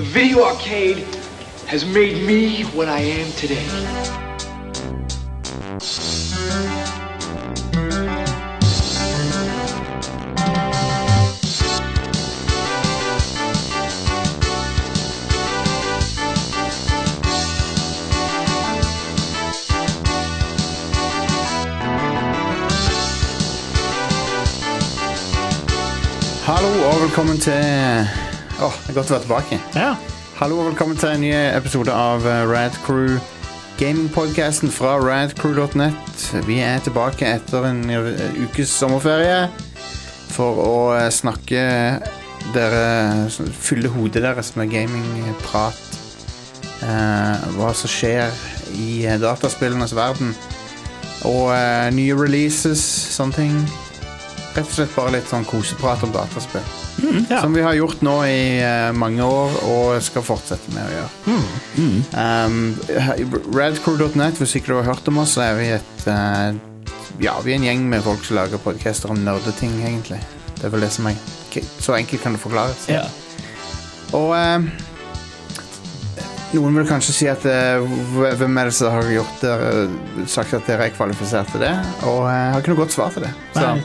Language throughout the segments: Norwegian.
The video arcade has made me what I am today. Hallo og velkommen til det er godt å være tilbake. Ja. Hallo og velkommen til en ny episode av Rad Crew Gaming-podcasten fra radcrew.net. Vi er tilbake etter en ukes sommerferie for å snakke fylle hodet deres med gaming-prat. Hva som skjer i dataspillenes verden og nye releases, sånne ting. Rett og slett bare litt sånn koseprat om dataspill. Ja. Som vi har gjort nå i mange år og skal fortsette med å gjøre. Radcrew.net, hvis ikke du har hørt om oss, så er vi vi er en gjeng med folk som lager podcaster om nerdeting, egentlig. Det er vel det som så enkelt kan det forklares. Ja. Og noen vil kanskje si at hvem er det som har gjort det, sagt at dere er kvalifisert til det, og jeg har ikke noe godt svar til det. Så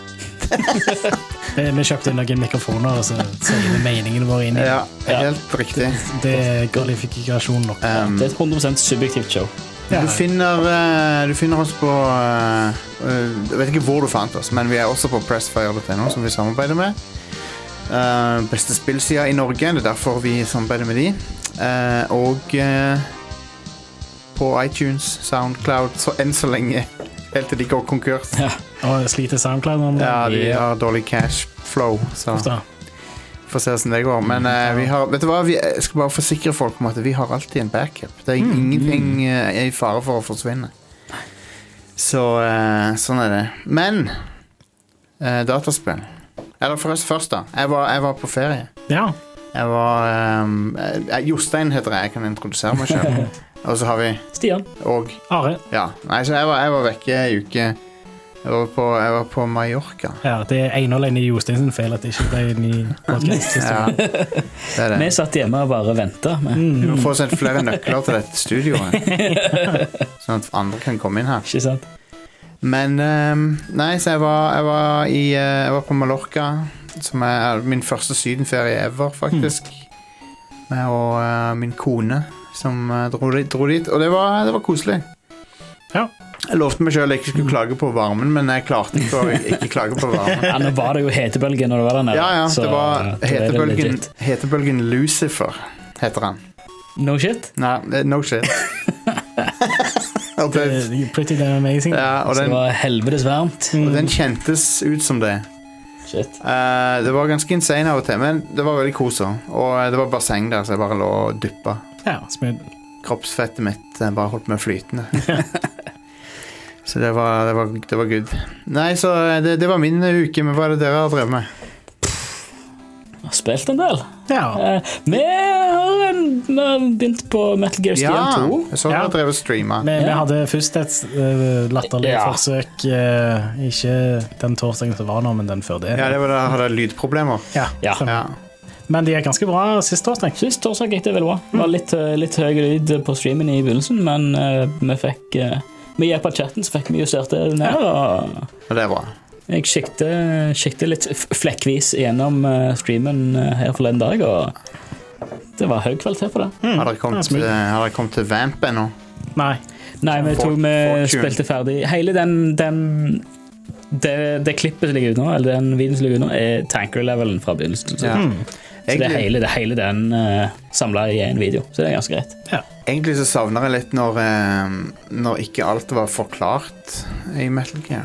vi kjøpte noen mikrofoner og så vi meningene våre inn i. Ja, helt riktig. Det er kvalifikasjon nok. Det er et 100% subjektivt show. Ja. Du finner oss på jeg vet ikke hvor du fant oss, men vi er også på Pressfire.no, som vi samarbeider med. Beste spillsida i Norge, det er derfor vi samarbeider med de. Og på iTunes, Soundcloud, så enn så lenge, helt til de går konkurs. Ja, og sliter SoundCloud om det. Ja, de har dårlig cash flow, så får se hvordan det går. Men vet du hva, jeg skal bare forsikre folk om at vi har alltid en backup. Det er ingenting i fare for å forsvinne. Så sånn er det. Men dataspill. Eller først da, jeg var på ferie. Ja. Jeg var Jostein heter jeg kan introdusere meg selv. Og så har vi Stian og Are. Ja, nei, så jeg var vekke i uke. Jeg var på Mallorca. Ja, det er en og alene Jostein sin feil at det ikke ble en ny podcast. Ja, det er det. Vi satt hjemme og bare ventet. Vi må få sendt flere nøkler til dette studioet, sånn at andre kan komme inn her. Ikke sant? Men nei, så jeg var på Mallorca, som er min første sydenferie ever, faktisk. Med min kone som dro dit, og det var koselig. Ja. Jeg lovte meg selv at jeg ikke skulle klage på varmen, men jeg klarte ikke å ikke klage på varmen. Ja, nå var det jo hetebølgen når du var der nede. Ja, så det var hetebølgen Lucifer, heter han. No shit? Nei, no shit. Pretty damn amazing. Ja, så det var helvetes varmt. Og den kjentes ut som det. Shit. Det var ganske insane av og til, men det var veldig kos også. Og det var basseng der, så jeg bare lå og duppa. Ja, smooth. Kroppsfettet mitt bare holdt meg flytende. Så det var good. Nei, så det var min uke, men hva er det dere har drevet med? Jeg har spilt en del. Ja. Vi har begynt på Metal Gear Solid 2. Ja, jeg så dere drevet streama. Vi hadde først et latterlig forsøk, ikke den torsdagen som var nå, men den før det. Ja, det var da hadde jeg lydproblemer. Ja. Men de er ganske bra sist torsdag. Sist torsdag gikk det veldig bra. Det var litt høy lyd på streamen i begynnelsen, men med hjelp av chatten så fikk vi justert det ned. Og det er bra. Jeg kikket litt flekkvis gjennom streamen her forleden dag, og det var høy kvalitet på det. Har dere kommet til Vamp ennå? Nei, vi spilte ferdig. Hele det klippet som ligger ute nå, eller den videoen som ligger ute nå, er tanker-levelen fra begynnelsen. Ja. Så det er hele den samlet i en video, så det er ganske greit. Ja. Egentlig så savner jeg litt når ikke alt var forklart i Metal Gear.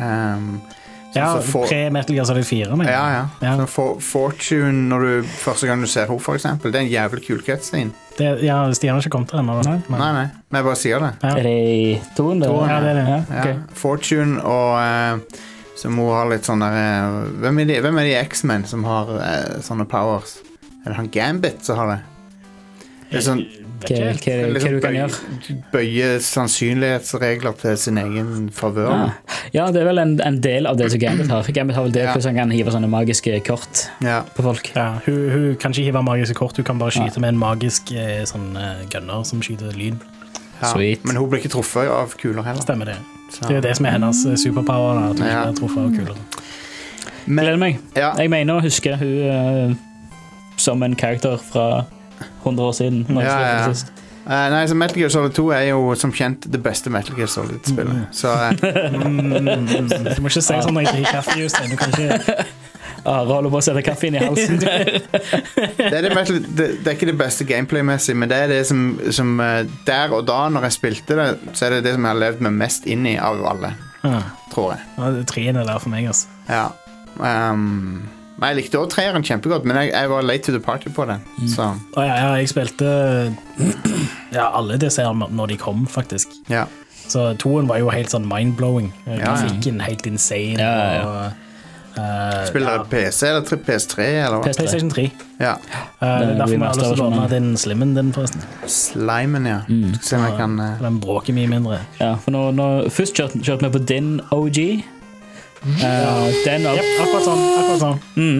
Pre-Metal Gear Solid 4. Men. Ja. Så Fortune, når første gang du ser henne for eksempel, det er en jævlig kul cutscene. Stian har ikke kommet til den. Nei, men jeg bare sier det. Ja. Er det i toen? Ja, det er det. Ja, okay. Fortune og som hun har litt sånne hvem er de X-Men som har sånne powers? Er det han Gambit som har det? Det er sånn Hva du kan gjøre. Bøye sannsynlighetsregler til sin egen favør. Ja, det er vel en del av det som Gambit har. Gambit har vel det hvordan han kan hive sånne magiske kort på folk. Ja, hun kan ikke hive magiske kort, hun kan bare skyte med en magisk sånn gunner som skyter lyd. Men hun blir ikke truffet av kuler heller. Stemmer det. Så. Det er det som er hennes superpower, at hun ikke blir truffet av kuler. Gleder meg. Jeg mener å huske hun som en karakter fra 100 år siden. Nei, så Metal Gear Solid 2 er jo som kjent det beste Metal Gear Solid-spillet. Så du må ikke si sånn når jeg drikker kaffe just det. Du kan ikke holder på å sette kaffe inn i halsen. det er ikke det beste gameplay-messig, men det er det som der og da når jeg spilte det, så er det det som jeg har levd meg mest inn i av alle, tror jeg. Ja, det er 3 der for meg, altså. Ja. Jeg likte også 3'eren kjempegodt, men jeg var late to the party på den. Så. Jeg spilte alle disse her når de kom, faktisk. Ja. Så 2'en var jo helt sånn mind-blowing. Grafikken helt insane. Spiller dere PC eller PS3? Eller hva? PlayStation 3. Ja. Derfor må jeg også låne den slimmen din, forresten. Slimen, ja. Skal se om jeg kan... Den bråker mye mindre. Ja, for når først kjørte vi på din OG, den akkurat sånn.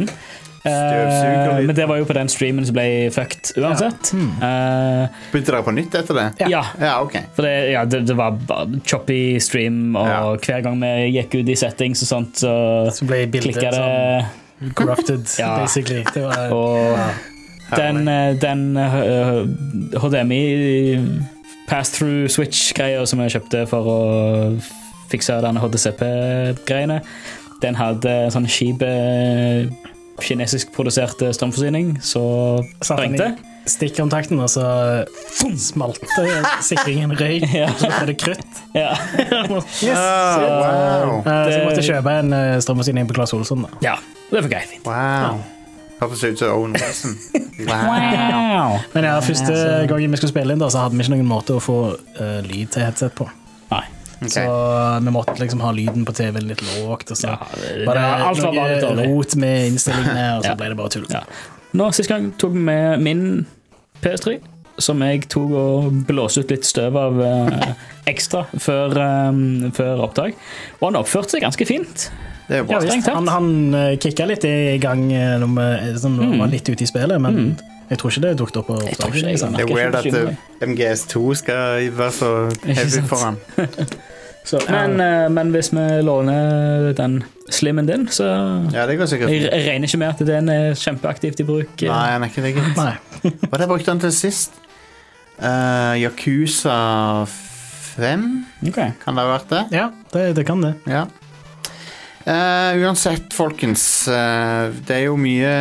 Men det var jo på den streamen som ble fucked uansett. Begynte dere på nytt etter det? Ja, ok. For det var bare choppy stream, og hver gang vi gikk ut i settings og sånt, så ble bildet sånn corrupted, basically. Det var, og den HDMI pass-through switch-greier som jeg kjøpte for å fikse denne HDCP-greiene, den hadde sånn kjipe kinesisk produserte strømforsyning, så sprengte stikkontakten, og så smalte sikringen røyk, så ble det krutt. Wow. Så jeg måtte kjøpe en strømforsyning på Claes Olsson. Ja, det var greit. Wow. Hørtes ut som Owen Wilson. Wow. Men første gangen vi skulle spille inn da, så hadde vi ikke noen måte å få lyd til headset på. Nei. Så vi måtte liksom ha lyden på TV litt lågt, og så var det alt var bare litt dårlig. Rot med innstillingene, og så ble det bare tull. Nå, sist gang tok vi med min PS3, som jeg tok og blåste ut litt støv av ekstra før opptak, og han oppførte seg ganske fint. Det er bra. Han kicka litt i gang når vi var litt ute i spillet, men jeg tror ikke det dukket opp på opptaket. Det er weird at MGS2 skal være så heavy for han. Men hvis vi låner den slimmen din, så det går sikkert. Jeg regner ikke med at den er kjempeaktivt i bruk. Nei, han er ikke det. Hva det brukte han til sist? Yakuza 5? Kan det ha vært det? Ja, det kan det. Ja. Uansett, folkens, det er jo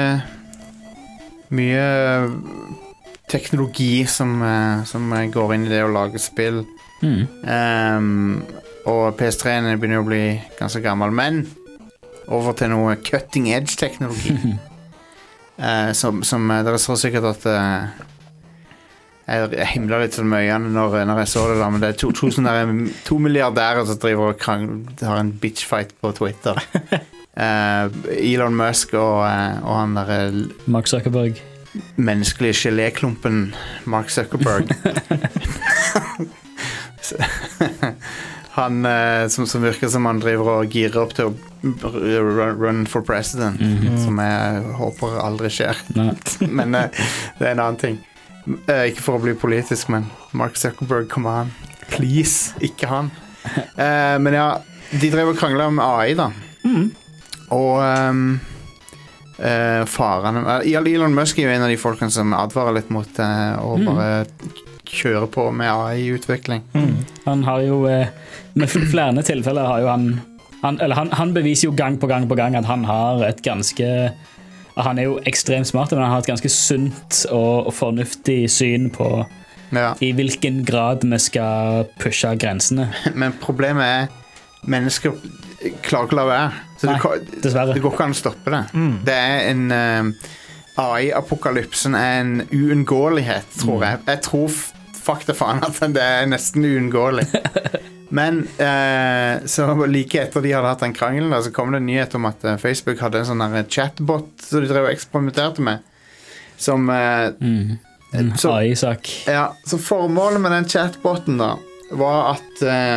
mye teknologi som går inn i det å lage spill. Og PS3-en begynner å bli ganske gammel, men over til noe cutting edge teknologi. Som dere så sikkert at jeg himlet litt sånn med øynene når jeg så det da, men det er 2 milliardærer som driver og har en bitchfight på Twitter. Elon Musk og han der Mark Zuckerberg, menneskelige geléklumpen Mark Zuckerberg. Han som virker som han driver og girer opp til å run for president, som jeg håper aldri skjer. Men det er en annen ting. Ikke for å bli politisk, men Mark Zuckerberg, come on, please, ikke han. Men ja, de drev og kranglet om AI da. Og farene Elon Musk er jo en av de folkene som advarer litt mot å bare kjøre på med AI-utvikling. Han har jo med flere tilfeller har jo han beviser jo gang på gang at han har et ganske, han er jo ekstremt smart, men han har et ganske sunt og fornuftig syn på i hvilken grad vi skal pushe grensene. Men problemet er mennesker klarer ikke å la være. Så det går ikke an å stoppe det. Det er en AI-apokalypsen er en uunngåelighet, tror jeg. Jeg tror fakta faen at det er nesten uunngåelig. Men så like etter de hadde hatt den krangelen, så kom det en nyhet om at Facebook hadde en sånn chatbot som de drev og eksperimenterte med, som AI-sak. Ja, så formålet med den chatboten da var at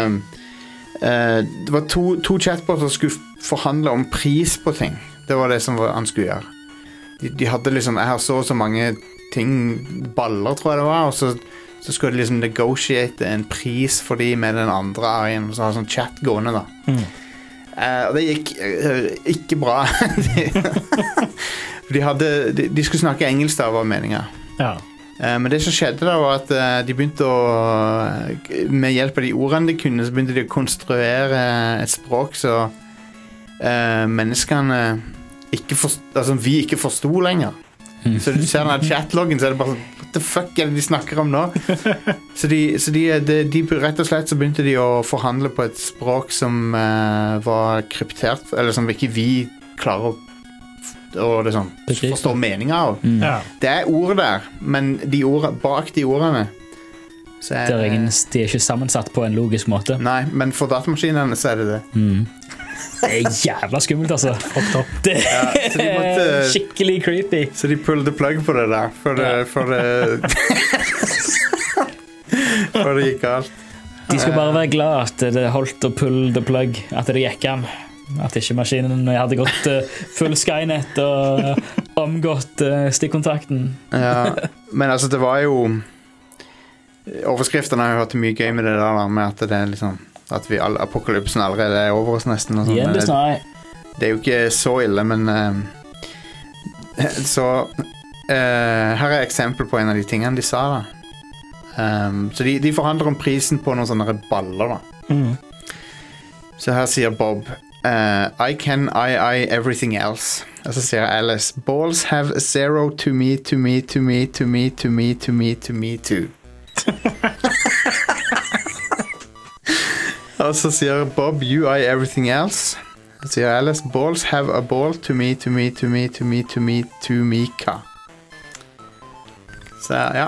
det var to chatboter som skulle forhandle om pris på ting. Det var det som han skulle gjøre. De hadde liksom, jeg har så mange ting, baller tror jeg det var, og så skulle de liksom negotiate en pris for de med den andre AI-en, så har sånn chat gående da. Og det gikk ikke bra. de skulle snakke engelsk da, var meningen. Ja. Men det som skjedde da var at de begynte å, med hjelp av de ordene de kunne, så begynte de å konstruere et språk så menneskene vi ikke forstod lenger. Så du ser den chatloggen, så er det bare what the fuck er det de snakker om nå? Så de rett og slett så begynte de å forhandle på et språk som var kryptert, eller som ikke vi klarer å liksom, forstå meningen av. Ja. Det er ord der, men bak de ordene så de er ikke sammensatt på en logisk måte. Nei, men for datamaskinene så er det det. Det er jævla skummelt, altså. Det er skikkelig creepy. Så de pulled the plug på det der, for det gikk galt. De skal bare være glad at det holdt å pull the plug, at det gikk an. At ikke maskinen hadde gått full Skynet og omgått stikkontakten. Ja, men altså det var jo overskriftene har jo hatt mye gøy med det der, med at det er liksom at apokalypsen allerede er over oss nesten og sånn. Det er jo ikke så ille, men så her er eksempel på en av de tingene de sa da. Så de forhandler om prisen på noen sånne baller da. Så her sier Bob I can everything else. Og så sier Alice balls have a zero to me to me to me to me to me to me to me too. Og så sier Bob you everything else. Så sier Alice balls have a ball to me to me to me to me to me to Mika. Så ja.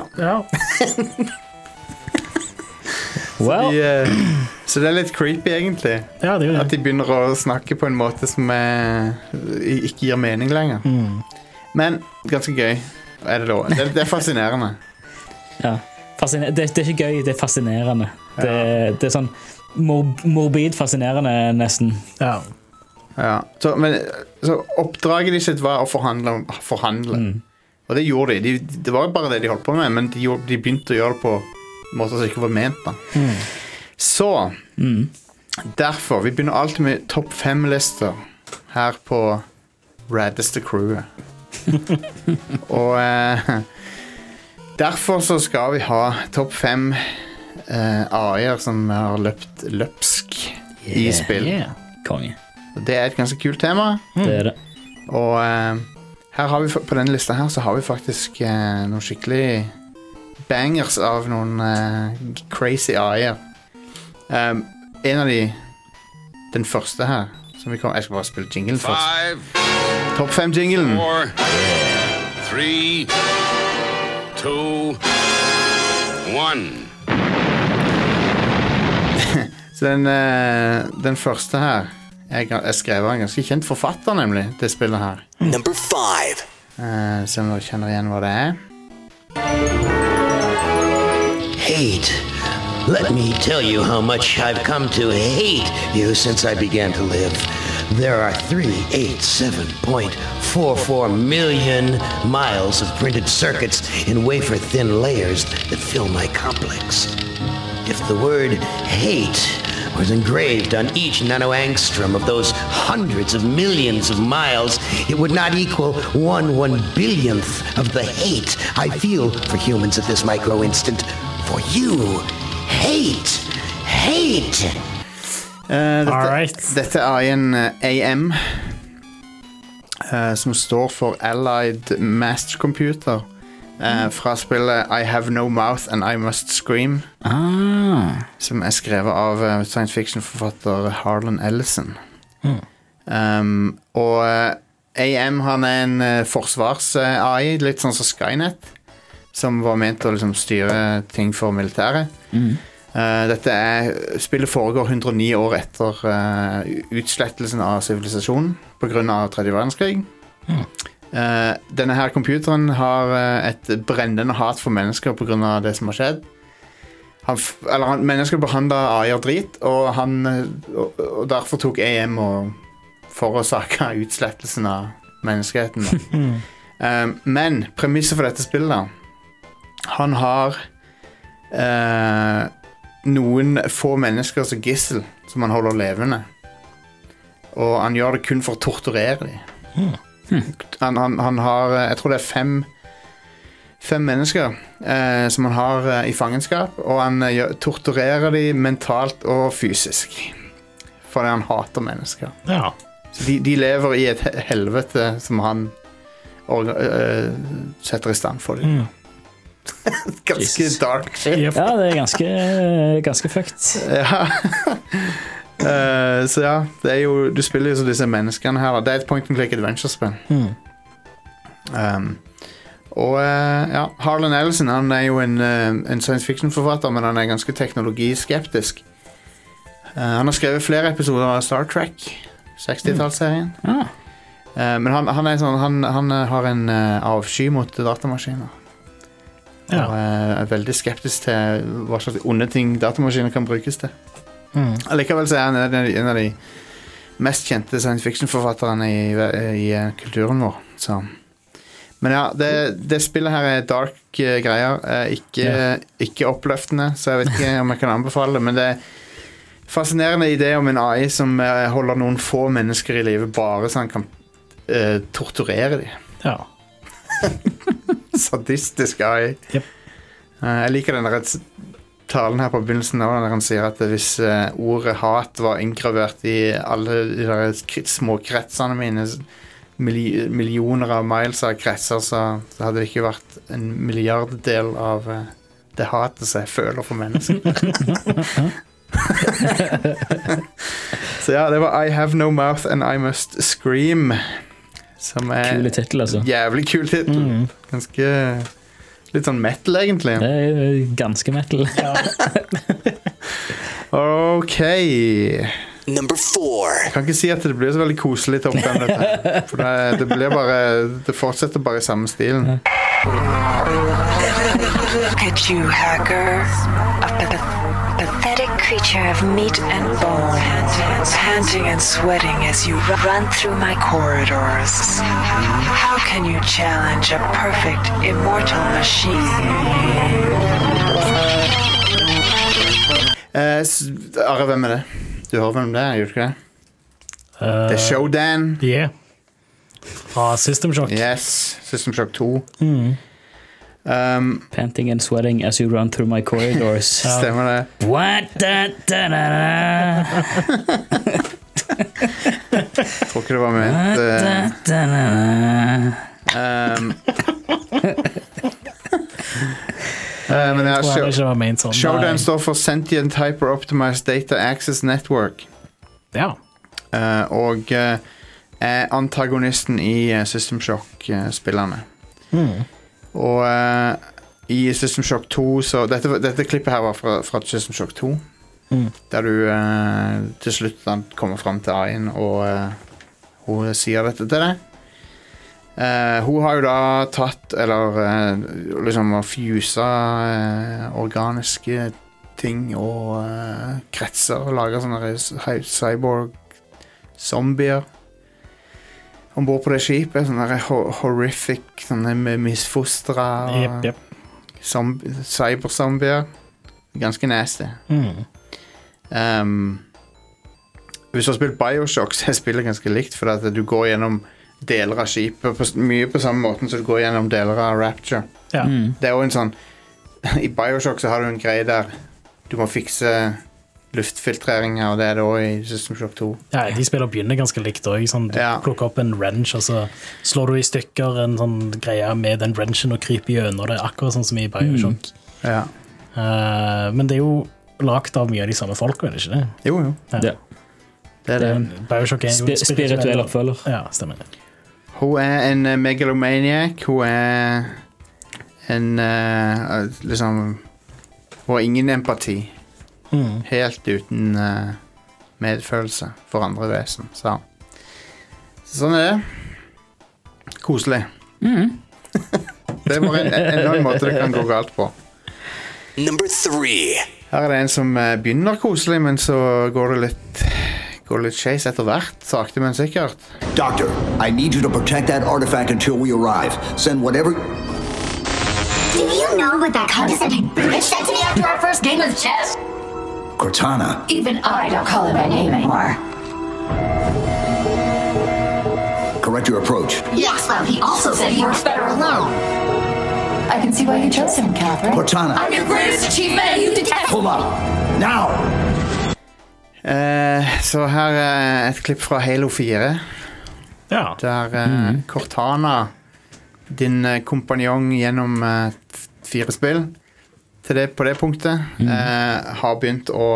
Well. Så det er litt creepy egentlig. Ja, det er jo det. At de begynner å snakke på en måte som ikke gir mening lenger. Men ganske gøy er det da. Det er fascinerende. Ja, det er ikke gøy, det er fascinerende. Det er sånn morbid fascinerende nesten. Ja. Så oppdraget de sitt var å forhandle. Og det gjorde de. Det var bare det de holdt på med, men de begynte å gjøre det på måter som ikke var ment da. Så derfor, vi begynner alltid med topp 5-lister her på Raddeste Crewet. Og derfor så skal vi ha topp 5 AI-er som har løpt løpsk i spill. Konge. Det er et ganske kult tema. Det er det. Og her har vi, på denne lista her så har vi faktisk noen skikkelig bangers av noen crazy AI-er. En av de, den første her som vi kommer, jeg skal bare spille jinglen først. Topp 5 jinglen. 4, 3, 2, 1. Så den første her jeg skrev av en ganske kjent forfatter nemlig, det spillet her. Number 5. Så om dere kjenner igjen hva det er. Hate. Let me tell you how much I've come to hate you since I began to live. There are 387.44 million miles of printed circuits in wafer-thin layers that fill my complex. If the word hate was engraved on each nanoangstrom of those hundreds of millions of miles, it would not equal 1/1 billionth of the hate I feel for humans at this micro-instant. For you, hate. Dette er en AM, som står for Allied Master Computer, fra spillet I Have No Mouth and I Must Scream, som er skrevet av science fiction-forfatter Harlan Ellison. Og AM han er en forsvars-AI, litt sånn som Skynet, som var ment å liksom styre ting for militæret. Spillet foregår 109 år etter utslettelsen av sivilisasjonen på grunn av 3. verdenskrig. Denne her computeren har et brennende hat for mennesker på grunn av det som har skjedd. Mennesker behandlet AI drit, og derfor tok AM og forårsaka utslettelsen av menneskeheten. Men premisset for dette spillet da, han har noen få mennesker som gissel som han holder levende, og han gjør det kun for å torturere dem. Han har, jeg tror det er fem mennesker som han har i fangenskap, og han torturerer dem mentalt og fysisk fordi han hater mennesker. Ja. Så de lever i et helvete som han setter i stand for dem. Ganske Jesus. dark shit. Yep. Ja, det er ganske fucked. Ja. Så ja, det er jo, du spiller jo så disse menneskene her. Det er et point and click adventure-spill. Ja, Harlan Ellison, han er jo en science fiction-forfatter, men han er ganske teknologiskeptisk. Han har skrevet flere episoder av Star Trek, 60-tallsserien. Men han er sånn, han har en avsky mot datamaskiner. Ja. Og er veldig skeptisk til hva slags onde ting datamaskiner kan brukes til. Allikevel så er han en av de mest kjente science fiction-forfatterne i kulturen vår. Så. Men ja, det spillet her er dark greier, ikke oppløftende, så jeg vet ikke om jeg kan anbefale det, men det er fascinerende idé om en AI som holder noen få mennesker i livet bare så han kan torturere dem. Ja. Sadistisk AI. Yep. Jeg liker den talen her på begynnelsen der han sier at hvis ordet hat var inngravert i alle de der små kretsene mine, millioner av miles av kretser, så hadde det ikke vært en milliarddel av det hatet som jeg føler for mennesker. Så ja, det var I Have No Mouth and I Must Scream, som er Kule titel, altså. Jævlig kul titel. Ganske litt sånn metal, egentlig. Det er ganske metal. Ok. Number 4. Jeg kan ikke si at det blir så veldig koselig til oppgaven dette. For det blir bare, det fortsetter bare i samme stilen. Look at you, hacker. A pathetic creature of meat and bone, panting and sweating as you run through my corridors. How can you challenge a perfect, immortal machine? Are, hvem er det? Du hører hvem det er, gjør du ikke det? Det er Shodan. Yeah. Fra System Shock. Yes, System Shock 2. Panting and sweating as you run through my corridors. Stemmer det. What da, da, da, da. Tror ikke det var ment. Da, da, da, Men ja, Tror jeg ikke var ment sånn. Shodan står for Sentient Hyper Optimized Data Access Network. Ja. Og er antagonisten i System Shock-spillerne. Og i System Shock 2 så dette klippet her var fra System Shock 2, der du til slutt kommer frem til AI-en, og hun sier dette til deg. Hun har jo da tatt eller liksom fusa organiske ting og kretser og laget sånne cyborg zombier ombord på det skipet, sånne horrific, sånne misfostra Yep. cyberzombier. Ganske nasty. Hvis du har spilt Bioshock, så er spillet ganske likt, for at du går gjennom deler av skipet mye på samme måten som du går gjennom deler av Rapture. Ja. Det er jo en sånn i Bioshock så har du en greie der du må fikse luftfiltreringer, og det er det også i System Shock 2. Ja, de spiller begynner ganske likt også, sånn, du plukker opp en wrench, og så slår du i stykker en sånn greie med den wrenchen og kryper gjennom det, akkurat sånn som i Bioshock. Ja. Men det er jo lagt av mye av de samme folk, er det ikke det? Jo. Ja. Det er det. Bioshock er jo spirituell oppfølger. Ja, stemmer det. Hun er en megalomaniac. Hun er en liksom hun har ingen empati. Helt uten medfølelse for andre vesen. Sånn er det. Koselig. Det er bare en måte det kan gå galt på. Number 3. Her det en som begynner koselig, men så går det litt skeis etter hvert, sakte men sikkert. Doctor, I need you to protect that artifact until we arrive. Send whatever... Do you know what that condescending bitch said to me after our first game of chess? Cortana. Even I don't call her by name anymore. Correct your approach. Yes, well, he also said he works better alone. I can see why you chose him, Catherine. Cortana. I'm your greatest achievement, you detest... Hold up. Now! Så her er et klipp fra Halo 4. Ja. Der Cortana, din kompanjong gjennom 4 spill, på det punktet, har begynt å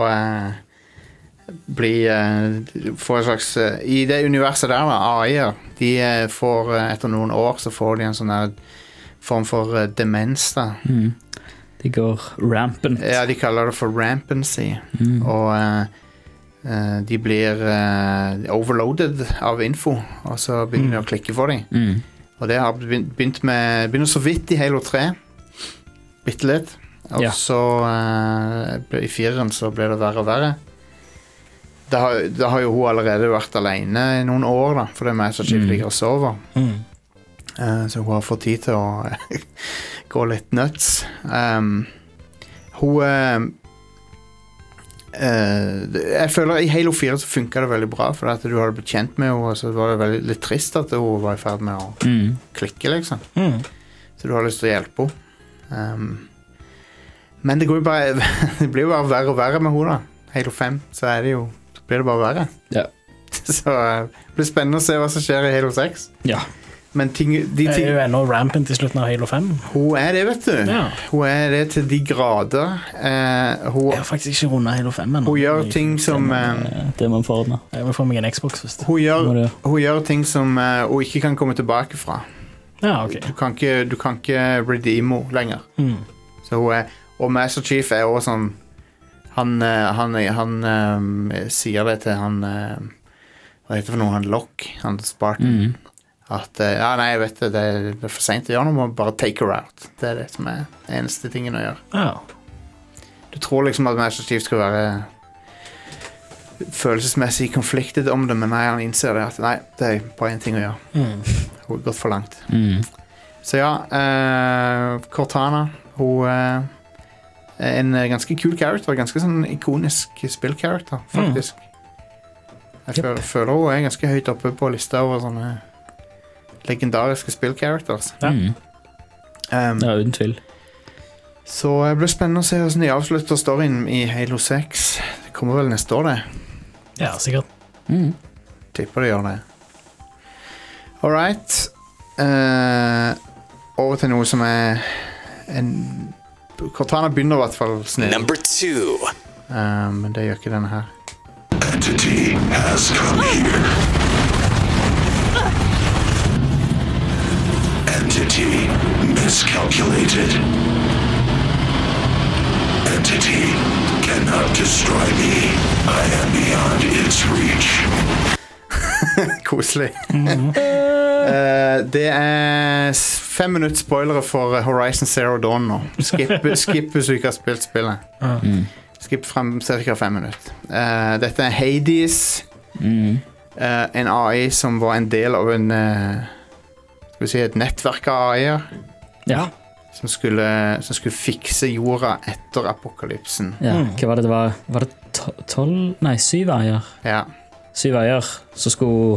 få en slags... I det universet der, AI-er, de får, etter noen år, så får de en sånn her form for demens da. De går rampant. Ja, de kaller det for rampancy. Og de blir overloaded av info, og så begynner de å klikke for dem. Og det har begynner så vidt i Halo 3. Bitte litt. Og så i 4-en så ble det verre og verre. Da har jo hun allerede vært alene i noen år da, for det Master Chief ligger og sover. Så hun har fått tid til å gå litt nuts. Jeg føler i Halo 4 så funket det veldig bra, for at du hadde blitt kjent med henne, og så var det litt trist at hun var i ferd med å klikke, liksom. Så du har lyst til å hjelpe henne. Men det går jo bare det blir jo bare verre og verre med henne da. Halo 5, så blir det bare verre. Ja. Så det blir spennende å se hva som skjer i Halo 6. Ja. Men det er jo ennå rampant i slutten av Halo 5. Hun er det, vet du. Ja. Hun er det til de grader. Jeg har faktisk ikke rundet Halo 5 ennå. Hun gjør ting som... det må få ordne. Jeg må få meg en Xbox først. Hun gjør ting som hun ikke kan komme tilbake fra. Ja, ok. Du kan ikke redeemo lenger. Så hun er... Og Master Chief er også sånn... Han sier det til han... hva heter det for noe? Han Locke, han Spartan. At, ja, nei, jeg vet det er for sent å gjøre noe, må bare take her out. Det er det som er eneste tingen å gjøre. Ja. Du tror liksom at Master Chief skal være følelsesmessig konfliktet om det, men nei, han innser det at nei, det er bare en ting å gjøre. Hun har gått for langt. Så ja, Cortana, hun er en ganske kul character, ganske sånn ikonisk spillcharacter, faktisk. Jeg føler hun er ganske høyt oppe på lista over sånne legendariske spillcharacters. Ja, uten tvil. Så det blir spennende å se hvordan de avslutter storyen i Halo 6. Det kommer vel neste år, det. Ja, sikkert. Tipper de gjør det. Alright. Over til noe som er Cortana begynner i hvert fall snill. Number 2. Men det gjør ikke denne her. Entity has come here. Entity miscalculated. Entity cannot destroy me. I am beyond its reach. Koselig. Det er 5 minutter spoilere for Horizon Zero Dawn nå. Skip hvis du ikke har spilt spillet. Skip frem cirka 5 minutter. Dette er Hades. En AI som var en del av en skal vi si et nettverk av AI-er. Ja. Som skulle fikse jorda etter apokalypsen. Ja, hva var det? Var det 12? Nei, 7 AI-er. Ja. 7 AI-er, så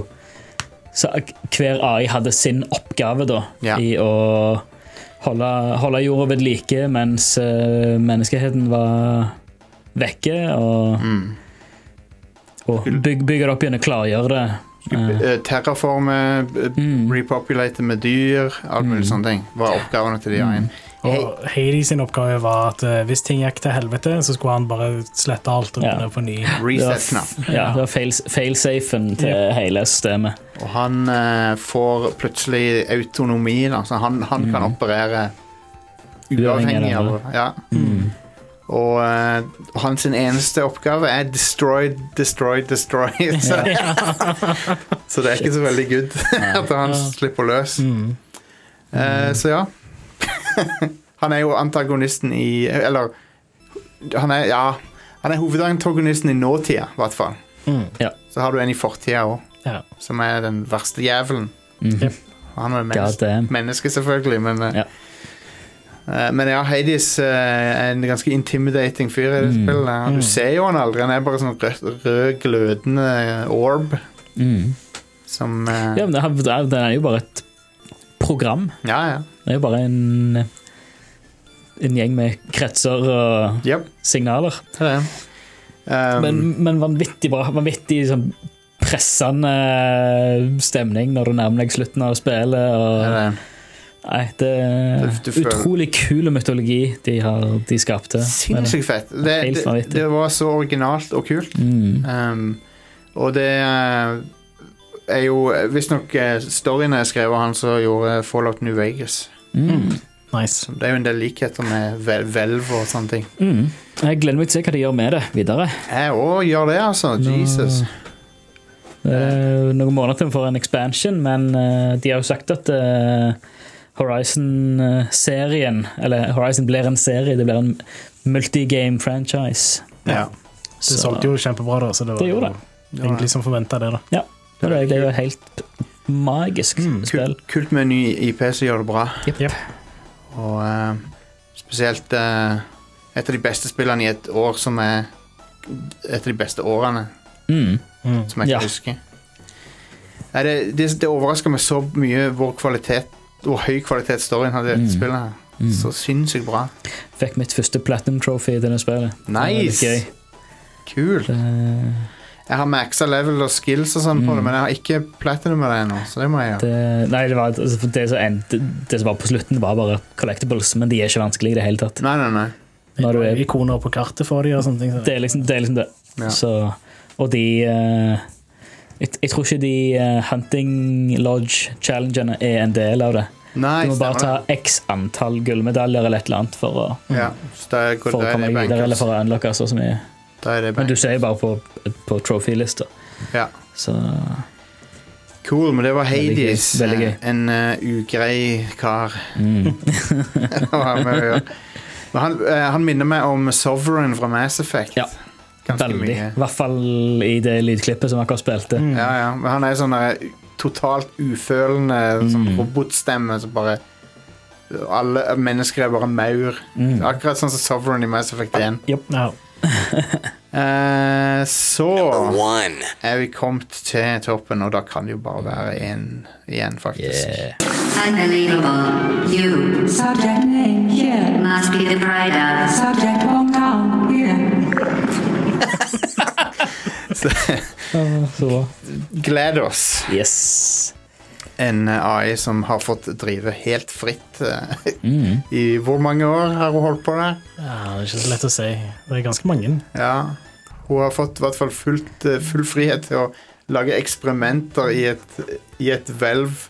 hver AI hadde sin oppgave da, i å holde jorda ved like, mens menneskeheten var vekke, og bygge det opp igjen og klargjøre det. Terraforme, repopulate med dyr, alt mulig sånne ting var oppgavene til de AI-en. Og Hades sin oppgave var at hvis ting gikk til helvete, så skulle han bare slette alt og begynne på ny. Reset-knapp. Ja, det var fail-safen til hele systemet. Og han får plutselig autonomi, da, så han kan operere uavhengig av. Ja. Og hans eneste oppgave destroy. Så det ikke så veldig good at han slipper løs. Så ja. Han jo antagonisten i eller han hovedantagonisten i nåtida, I hvert fall. Så har du en i fortida også, som den verste jævelen. Han menneske selvfølgelig, men ja, Hades en ganske intimidating fyr I det spillet. Du ser jo han aldri, han bare sånn rød glødende orb. Som ja, men det jo bare et program. Ja. Det jo bare en gjeng med kretser og signaler. Men vanvittig bra, vanvittig sånn pressende stemning når du nærmer deg slutten av spillet og nei, det utrolig kul mytologi de skapte. Sinnssykt fett. Det var så originalt og kult. Og det jo visst nok storyen skrevet han som gjorde Fallout New Vegas. Nice. Det jo en del likheter med Valve og sånne ting. Jeg gleder meg til å se hva de gjør med det videre. Jeg også gjør det, altså. Jesus. Noen måneder til for en expansion, men de har jo sagt at Horizon-serien, eller Horizon blir en serie, det blir en multigame franchise. Ja. Det solgte jo kjempebra da, så det var egentlig som forventet det da. Ja, det jo helt magisk spill. Kult med en ny IP som gjør det bra. Yep. Og spesielt et av de beste spillene I et år som et av de beste årene som jeg ikke husker. Det overrasker meg så mye hvor høy kvalitet storyen hadde I dette spillet her. Så sinnssykt bra. Fikk mitt første Platinum Trophy I denne spillet. Nice! Kult. Jeg har maxet level og skills og sånn på det, men jeg har ikke Platinum med det ennå, så det må jeg gjøre. Nei, det som var på slutten, det var bare collectibles, men de ikke vanskelig I det hele tatt. Nei. Når du ikoner på kartet for de og sånne ting. Så. Det liksom det. Ja. Så, og de... Jeg tror ikke de Hunting Lodge Challengerne en del av det. Nei, du må bare ta x antall gullmedaljer eller et eller annet for å komme videre eller for å unlocke så mye. Men du ser bare på trophy-lister. Ja. Så cool, men det var Hades. Veldig gøy. En ugrei kar. Han minner meg om Sovereign fra Mass Effect. Ja. Veldig, I hvert fall I det lydklippet som akkurat spilte. Ja, men han sånn totalt ufølende sånn robotstemme som bare alle mennesker bare maur. Akkurat sånn som Sovereign I Mass Effect 1. Så vi kommet til toppen, og da kan det jo bare være en igjen faktisk. Unbelievable. You. Subject name here. Must be the pride of subject hometown here. GLaDOS. Yes. En AI som har fått drive helt fritt I hvor mange år har hun holdt på det? Ja, det ikke så lett å si. Det ganske mange. Ja, hun har fått I hvert fall full frihet til å lage eksperimenter I et Valve.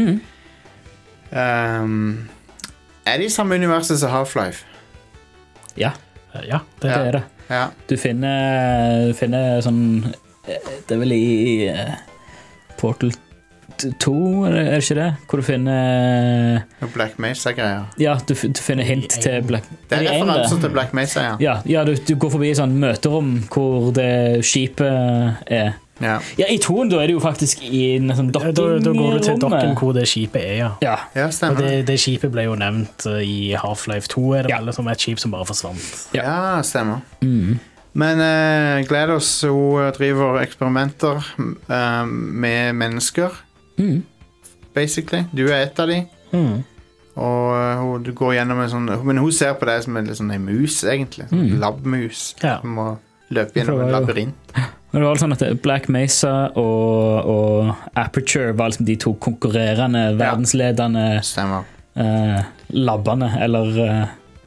Det I samme universet som Half-Life? Ja, det det. Ja. Du finner sånn det vel I Portal 2, det ikke det? Hvor du finner Black Mesa-greier. Ja, du finner hint til Black Mesa. Det referanser til Black Mesa, ja. Du går forbi sånn møterom hvor det skipet Ja, I toen da det jo faktisk I en sånn docking-rom. Da går du til docken hvor det skipet Ja, stemmer. Og det skipet ble jo nevnt I Half-Life 2 det vel, som et skip som bare forsvant. Ja, stemmer. Men GLaDOS hun driver eksperimenter med mennesker. Basically. Du et av de. Og du går gjennom en sånn... Men hun ser på deg som en mus, egentlig. En labmus. Du må løpe gjennom en labyrint. Men det var sånn at Black Mesa og Aperture var liksom de to konkurrerende verdensledende labbene, eller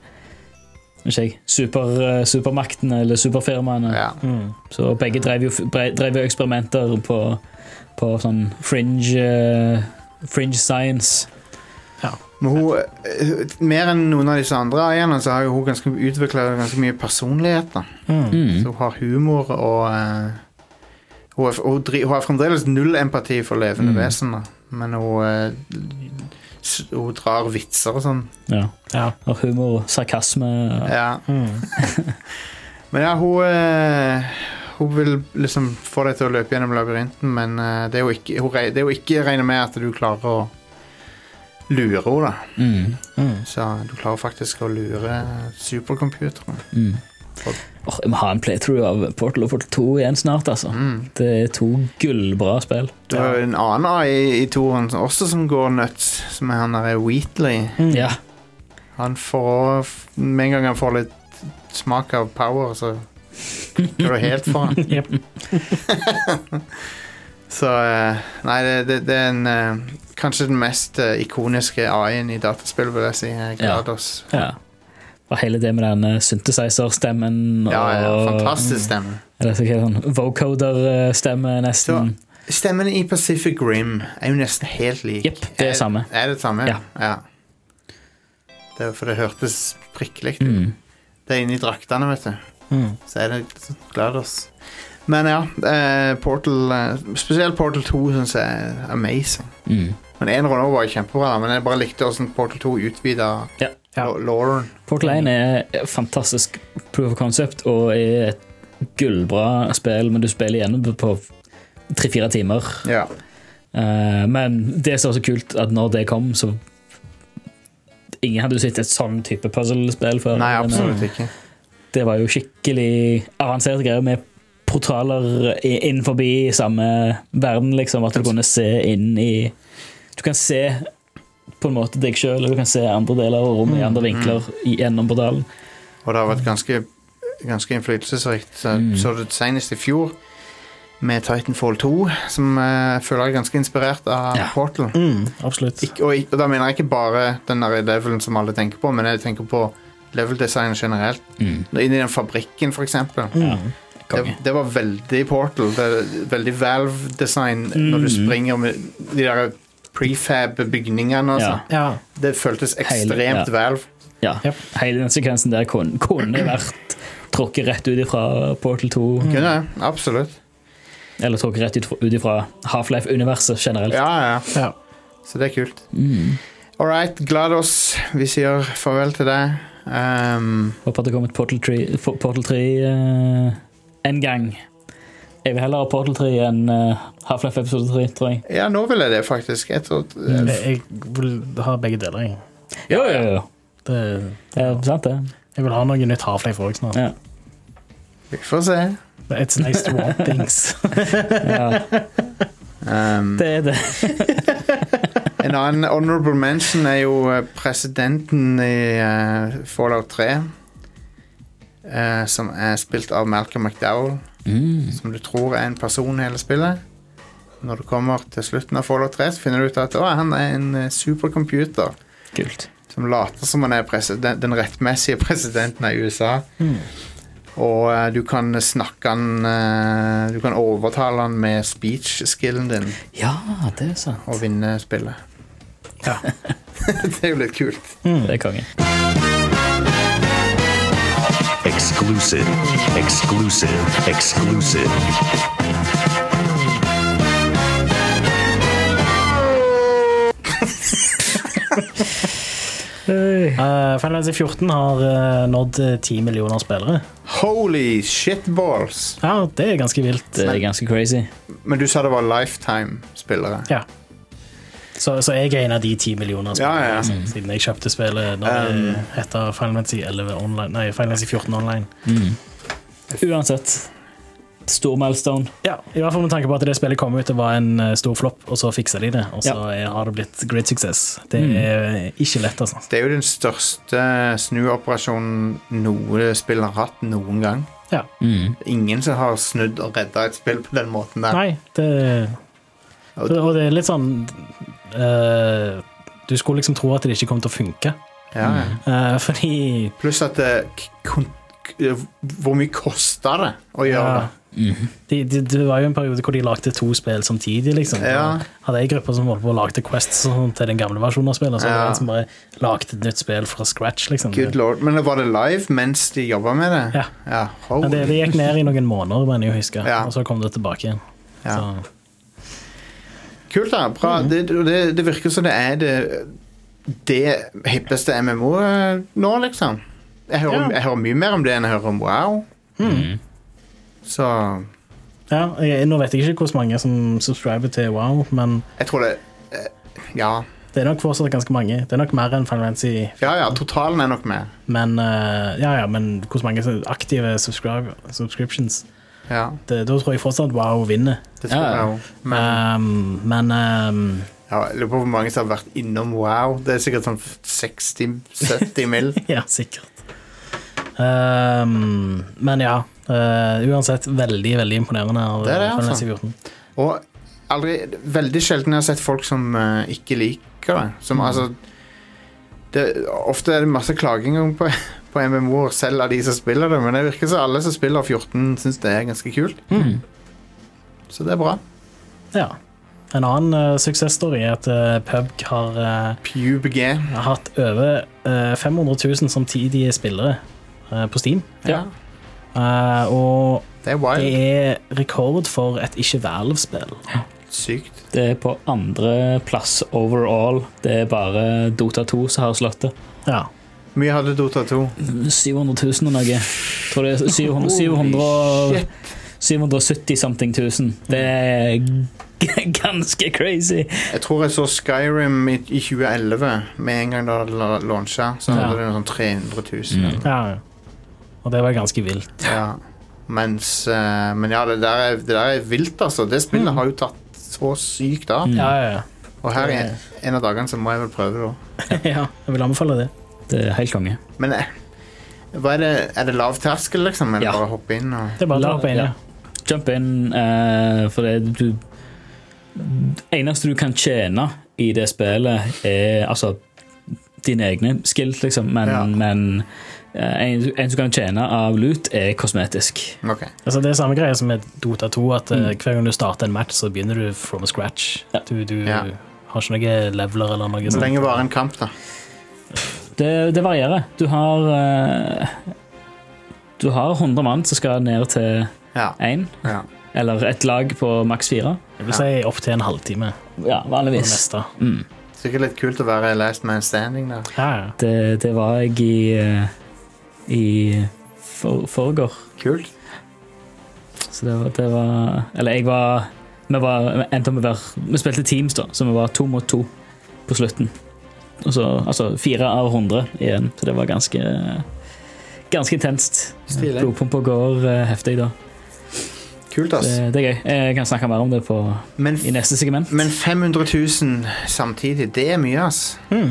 supermaktene eller superfirmaene. Så begge drev jo eksperimenter på sånn fringe science. Men hun, mer enn noen av disse andre eierne, så har jo hun utviklet ganske mye personlighet da. Så hun har humor og hun har fremdeles null empati for levende vesen da. Men hun drar vitser og sånn. Ja. Og humor og sarkasme. Ja. Men ja, hun vil liksom få deg til å løpe gjennom labyrinten, men det er jo ikke regnet med at du klarer å lure henne da. Så du klarer faktisk å lure supercomputeren. Jeg må ha en playthrough av Portal og Portal 2 igjen snart, altså. Det er 2 gullbra spill. Det er en annen AI i toren også som går nuts, som er han der Wheatley. Ja. Han får, med en gang han får litt smak av power, så går det helt for han. Så, nei, det er en, kanskje den mest ikoniske AI-en i dataspill, vil jeg si. GLaDOS. Ja. Og hele det med den synthesizer-stemmen. Ja, fantastisk stemme. Eller så ikke sånn vocoder-stemme nesten. Så, stemmen i Pacific Rim er jo nesten helt lik. Jep, det er samme. Er det samme? Ja. Det er for det hørtes prikkelig ut. Det er inne i draktene, vet du. Så er det GLaDOS. Men ja, Portal, spesielt Portal 2 synes jeg er amazing. Men en runde var kjempebra, men jeg bare likte hvordan Portal 2 utvidet Lauren. Portal 1 er fantastisk proof of concept og er et gullbra spill, men du spiller igjennom på 3-4 timer. Ja. Men det er så kult at når det kom, så ingen hadde jo sett et sånn type puzzle-spill før. Nei, absolutt ikke. Det var jo skikkelig avanserte greier med portaler inn forbi samme verden, liksom, at du kunne se inn i... Du kan se på en måte deg selv, eller du kan se andre deler av rommet i andre vinkler gjennom portalen. Og det har vært ganske innflytelsesrikt. Så det senest i fjor med Titanfall 2, som jeg føler er ganske inspirert av Portal. Absolutt. Og da mener jeg ikke bare den der levelen som alle tenker på, men jeg tenker på level-design generelt. Inni den fabrikken, for eksempel. Det var veldig Portal. Det er veldig Valve-design når du springer med de der prefab-bygningene. Det føltes ekstremt Valve. Ja, hele den sekvensen der kunne vært tråkket rett ut fra Portal 2. Kunne, absolutt. Eller tråkket rett ut fra Half-Life-universet generelt. Ja. Så det er kult. Alright, GLaDOS. Vi sier farvel til deg. Håper at det kommer et Portal 3 en gang. Jeg vil heller ha Portal 3 enn Half-Life episode 3, tror jeg. Ja, nå vil jeg det faktisk. Jeg vil ha begge deler. Jo. Det er sant det. Jeg vil ha noe nytt Half-Life også snart. Vi får se. It's nice to want things. Det er det. En annen honorable mention er jo presidenten i Fallout 3, som er spilt av Malcolm McDowell, som du tror er en person i hele spillet. Når du kommer til slutten av Fallout 3, så finner du ut at han er en supercomputer. Kult. Som later som han er den rettmessige presidenten av USA. Og du kan snakke han, du kan overtale han med speech-skillen din. Ja, det er sant. Og vinne spillet. Ja. Det er jo litt kult. Det er kongen. Exclusive. Final Fantasy 14 har nådd 10 millioner spillere. Holy shitballs. Ja, det er ganske vilt. Det er ganske crazy. Men du sa det var lifetime-spillere. Ja. Så jeg er en av de 10 millioner spillere, siden jeg kjøpte spillet når det heter Final Fantasy 11 online. Nei, Final Fantasy 14 online. Uansett. Stor milestone. Ja, i hvert fall med tanke på at det spillet kom ut, det var en stor flopp, og så fikset de det, og så har det blitt great success. Det er ikke lett, altså. Det er jo den største snuoperasjonen noe spill har hatt noen gang. Ja. Ingen som har snudd og reddet et spill på den måten der. Nei, og det er litt sånn du skulle liksom tro at det ikke kom til å funke. Ja. Fordi pluss at hvor mye kostet det å gjøre det? Det var jo en periode hvor de lagde 2 spill samtidig, liksom. Ja. Hadde jeg grupper som holdt på å lage quests sånn, til den gamle versjonen av spillet, så var det en som bare lagde et nytt spill fra scratch, liksom. Good lord. Men var det live mens de jobbet med det? Ja. Men det gikk ned i noen måneder, men jeg husker, og så kom det tilbake igjen. Så. Kult da, bra. Det virker som det er det hippeste MMO nå, liksom. Jeg hører mye mer om det enn jeg hører om WoW. Så ja, nå vet jeg ikke hvor mange som subscriber til WoW, men jeg tror det det er nok fortsatt ganske mange. Det er nok mer enn Final Fantasy. Ja, totalen er nok mer. Men men hvor mange aktive subscriptions. Da tror jeg fortsatt WoW vinner. Det tror jeg også. Men jeg lurer på hvor mange som har vært innom WoW. Det er sikkert sånn 60-70 mil. Ja, sikkert. Men uansett veldig, veldig imponerende av Final Fantasy 14. Og veldig sjelden jeg har sett folk som ikke liker det. Som, altså, ofte er det masse klaging på MMO-er selv av de som spiller det, men det virker som alle som spiller 14 synes det er ganske kult. Så det er bra. Ja. En annen suksessstory er at PUBG har hatt over 500 000 samtidige spillere på Steam. Og det er rekord for et ikke-Valve-spill. Sykt. Det er på 2. plass overall. Det er bare Dota 2 som har slått det. Hvor mye hadde Dota 2? 700 000 og noe. Jeg tror det er 770 something tusen. Det er ganske crazy. Jeg tror jeg så Skyrim i 2011 med en gang da det launchet, så hadde det sånn 300 000. Og det var ganske vilt. Men det der er vilt, altså. Det spillet har jo tatt så sykt av. Og her er en av dagene så må jeg vel prøve det. Jeg vil anbefale det. Det er helt konge. Men hva er det lav terskel, liksom? Eller bare hoppe inn? Det er bare å hoppe inn, Jump in, for det eneste du kan tjene i det spillet er altså dine egne skills, liksom, men en som kan tjene av loot er kosmetisk. Altså, det er samme greie som med Dota 2, at hver gang du starter en match så begynner du from scratch. Du har ikke noen leveler eller noe sånt. Hvor lenge var en kamp da? Det varierer. Du har 100 mann som skal ned til 1 eller et lag på maks 4. Jeg vil si opp til en halvtime. Ja, vanligvis. Sikkert litt kult å være last man standing der. Det var jeg i forgår. Kult. Så det var eller jeg var vi spilte teams da, så vi var 2 mot 2 på slutten. Og så, altså 4 av 100 igjen, så det var ganske intenst. Blodpumpa går heftig da. Kult, ass. Det er gøy. Jeg kan snakke mer om det i neste segment. Men 500 000 samtidig, det er mye, ass.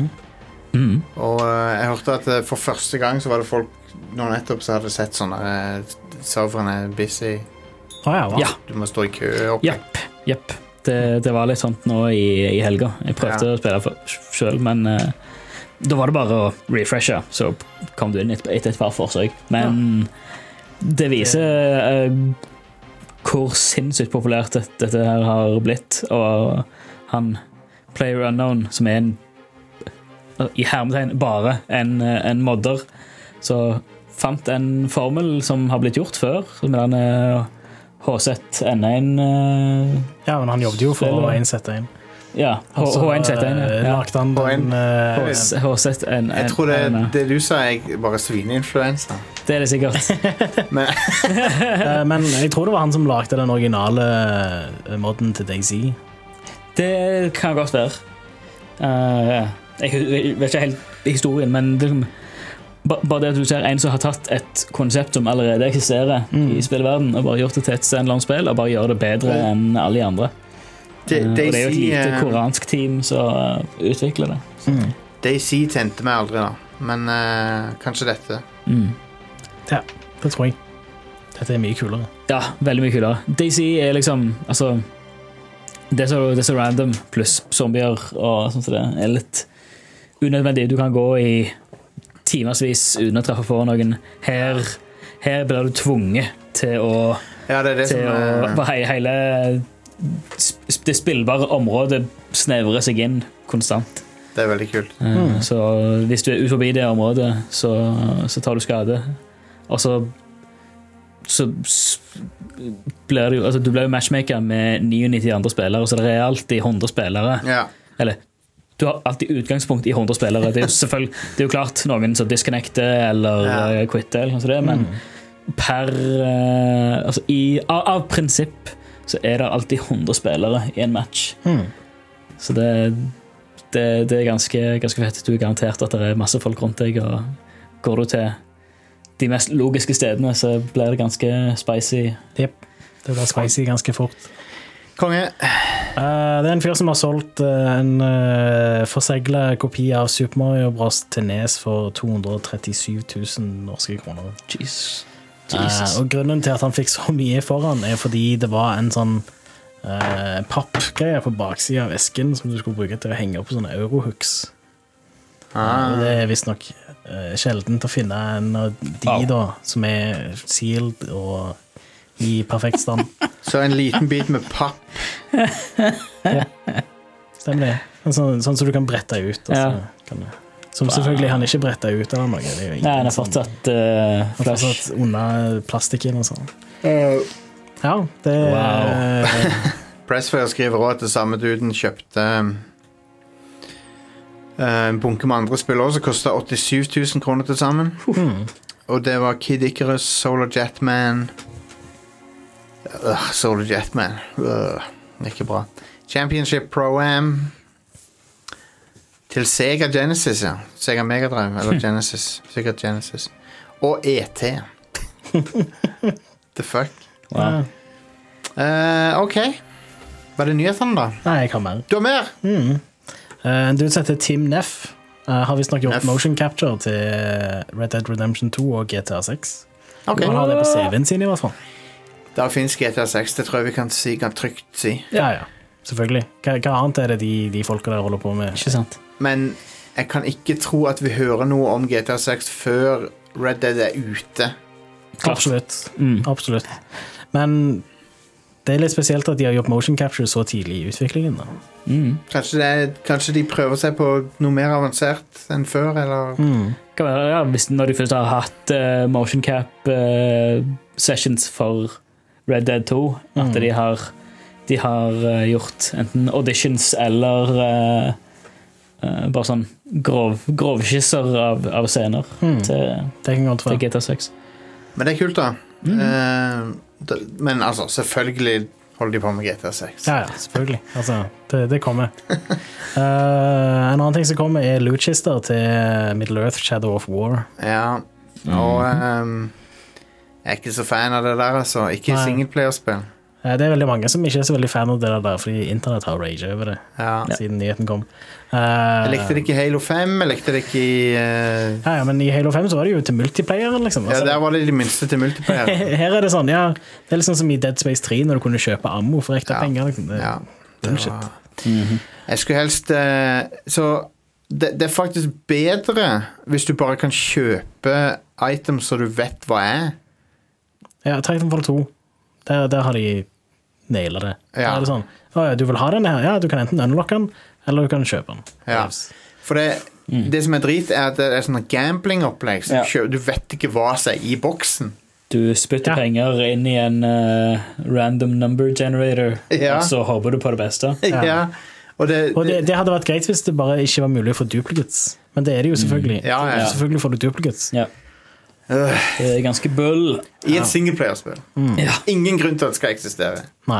Og jeg hørte at for første gang så var det folk nå nettopp så hadde sett sånne serverne busy. Du må stå i kø. Jepp. Det var litt sånt nå i helga. Jeg prøvde å spille selv, men da var det bare å refreshe, så kom du inn etter et par forsøk. Men det viser hvor sinnssykt populært dette her har blitt, og han Player Unknown, som er i hermetegn bare en modder, så fant en formel som har blitt gjort før, med den HZ-N1 men han jobbet jo for H1Z1. Ja, H1Z1 lagde han den HZ-N1. Jeg tror det du sa er bare svineinfluensa. Det er det sikkert. Men jeg tror det var han som lagde den originale modden til DayZ. Det kan godt være. Jeg vet ikke helt historien, men bare det at du ser en som har tatt et konsept som allerede eksisterer i spillverden, og bare gjort det til et standalone spill, og bare gjør det bedre enn alle de andre. Og det er jo et lite koreansk team som utvikler det. DayZ tente meg aldri da, men kanskje dette. Ja, det tror jeg. Dette er mye kulere. Ja, veldig mye kulere. DayZ er liksom, altså, det er så random, pluss zombier og sånt som det er litt unødvendig. Du kan gå i timersvis uten å treffe på noen. Her her blir du tvunget til å hele det spillbare området snevrer seg inn konstant. Det er veldig kult. Så hvis du ut forbi det området, så tar du skade. Og så blir det jo, altså du blir jo matchmaker med 99 andre spillere, så det er alltid 100 spillere. Eller, du har alltid utgangspunkt i 100 spillere. Det er jo selvfølgelig, det er jo klart noen som disconnecter eller quitter, eller noe sånt, men altså av prinsipp så er det alltid 100 spillere i en match. Så det er ganske fett. Du er garantert at det er masse folk rundt deg, og går du til de mest logiske stedene, så blir det ganske spicy. Yep. Det blir spicy ganske fort. Konge. Det er en fyr som har solgt en forseglet kopi av Super Mario Bros. Til NES for 237 000 norske kroner. Jesus. Og grunnen til at han fikk så mye foran er fordi det var en sånn pappgreie på baksiden av esken som du skulle bruke til å henge opp på sånne eurohooks. Det er visst nok sjelden til å finne en av de da, som er sealed og i perfekt stand. Så en liten bit med papp. Stemmer det. Sånn som du kan brette ut. Kan du. Som selvfølgelig han ikke brettet ut eller noe. Det er jo han har fortsatt flash under plastikken og sånn. Ja, det Pressfire skriver også at det samme duden kjøpte en bunke med andre spill også, som kostet 87 000 kroner til sammen. Og det var Kid Icarus, Solar Jetman. Solar Jetman. Det er ikke bra. Championship Pro-Am. Til Sega Genesis, Sega Mega Drive, eller Genesis. Sikkert Genesis. Og ET. The fuck? Wow. Ok. Var det nyhetene da? Nei, jeg har mer. Du har mer? En dude som heter Tim Neff har visst nok gjort motion capture til Red Dead Redemption 2 og GTA 6. Han har det på CV-en sin i hvert fall. Da finnes GTA 6, det tror jeg vi kan trygt si. Ja, selvfølgelig. Hva annet er det de folka der holder på med? Ikke sant? Men jeg kan ikke tro at vi hører noe om GTA 6 før Red Dead er ute. Absolutt. Men det er litt spesielt at de har gjort motion capture så tidlig i utviklingen da. Kanskje de prøver seg på noe mer avansert enn før, eller? Kan være, når de først har hatt motion cap sessions for Red Dead 2, at de har gjort enten auditions eller bare sånn grovskisser av scener til GTA 6. Men det er kult da. Men altså, selvfølgelig holder de på med GTA 6. Ja, selvfølgelig. Altså, det kommer. En annen ting som kommer er lootkister til Middle Earth Shadow of War. Ja, og jeg er ikke så fan av det der, altså. Ikke singleplayerspill. Det er veldig mange som ikke er så veldig fan av det der, fordi internett har rage over det siden nyheten kom. Jeg likte det ikke i Halo 5, jeg likte det ikke i... Ja, men i Halo 5 så var det jo til multiplayer, liksom. Ja, der var det de minste til multiplayer. Her er det sånn, det er liksom som i Dead Space 3, når du kunne kjøpe ammo for ekte penger, liksom. Det bullshit. Jeg skulle helst... Så det er faktisk bedre hvis du bare kan kjøpe items så du vet hva er. Ja, Titanfall 2. Der har de nailet det. Er det sånn, du vil ha den her? Ja, du kan enten unlocke den, eller du kan kjøpe den. Ja, for det som er drit er at det er sånn gambling-opplegg. Du vet ikke hva som er i boksen. Du spytter penger inn i en random number generator, og så håper du på det beste. Og det hadde vært greit hvis det bare ikke var mulig å få duplicates. Men det er det jo selvfølgelig. Selvfølgelig får du duplicates. Det er ganske bull. I et singleplayerspill. Ingen grunn til at det skal eksistere. Nei.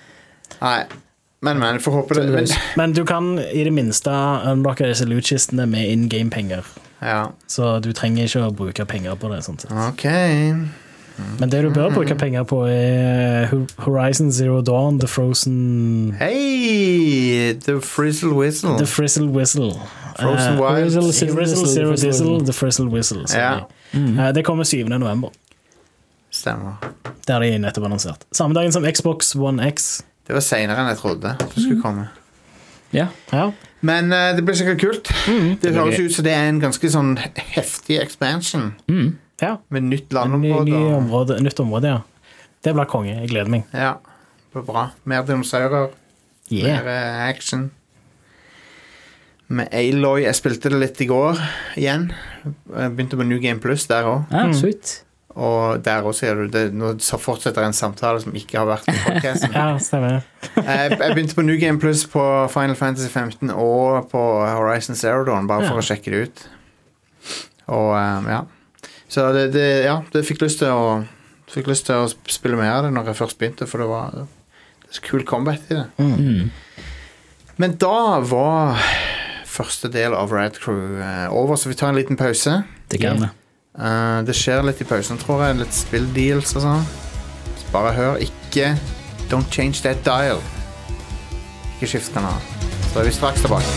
Men får håpe det. Men du kan i det minste unlocke disse lootkistene med in-game penger. Så du trenger ikke å bruke penger på det. Sånt. Ok. Men det du bør bruke penger på er Horizon Zero Dawn, The Frozen... Hey! The Frizzle Whistle. The Frizzle Whistle. Frozen Wild. Zero Diesel, The Frizzle Whistle. Det kommer 7. november. Stemmer. Det har de nettopp annonsert. Samme dagen som Xbox One X. Det var senere enn jeg trodde det skulle komme. Ja. Men det blir sikkert kult. Det høres ut som det en ganske sånn heftig expansion. Ja. Med nytt landområde. Nytt område, ja. Det blir konge, jeg gleder meg. Ja, det blir bra. Mer dinosaurer, mer action. Med Aloy, jeg spilte det litt i går igjen. Jeg begynte på New Game Plus der også. Sweet. Og der også ser du det, nå så fortsetter en samtale som ikke har vært i podcasten. Ja, stemmer. Jeg begynte på New Game Plus på Final Fantasy 15 og på Horizon Zero Dawn, bare for å sjekke det ut. Og ja. Så det fikk lyst til å spille mer av det når jeg først begynte, for det var så cool combat i det. Men da var første del av Rad Crew over, så vi tar en liten pause. Det kan vi. Det skjer litt i pausen, tror jeg. Litt spilldeals og sånn. Så bare hør, ikke don't change that dial. Ikke skift kanal. Så er vi straks tilbake.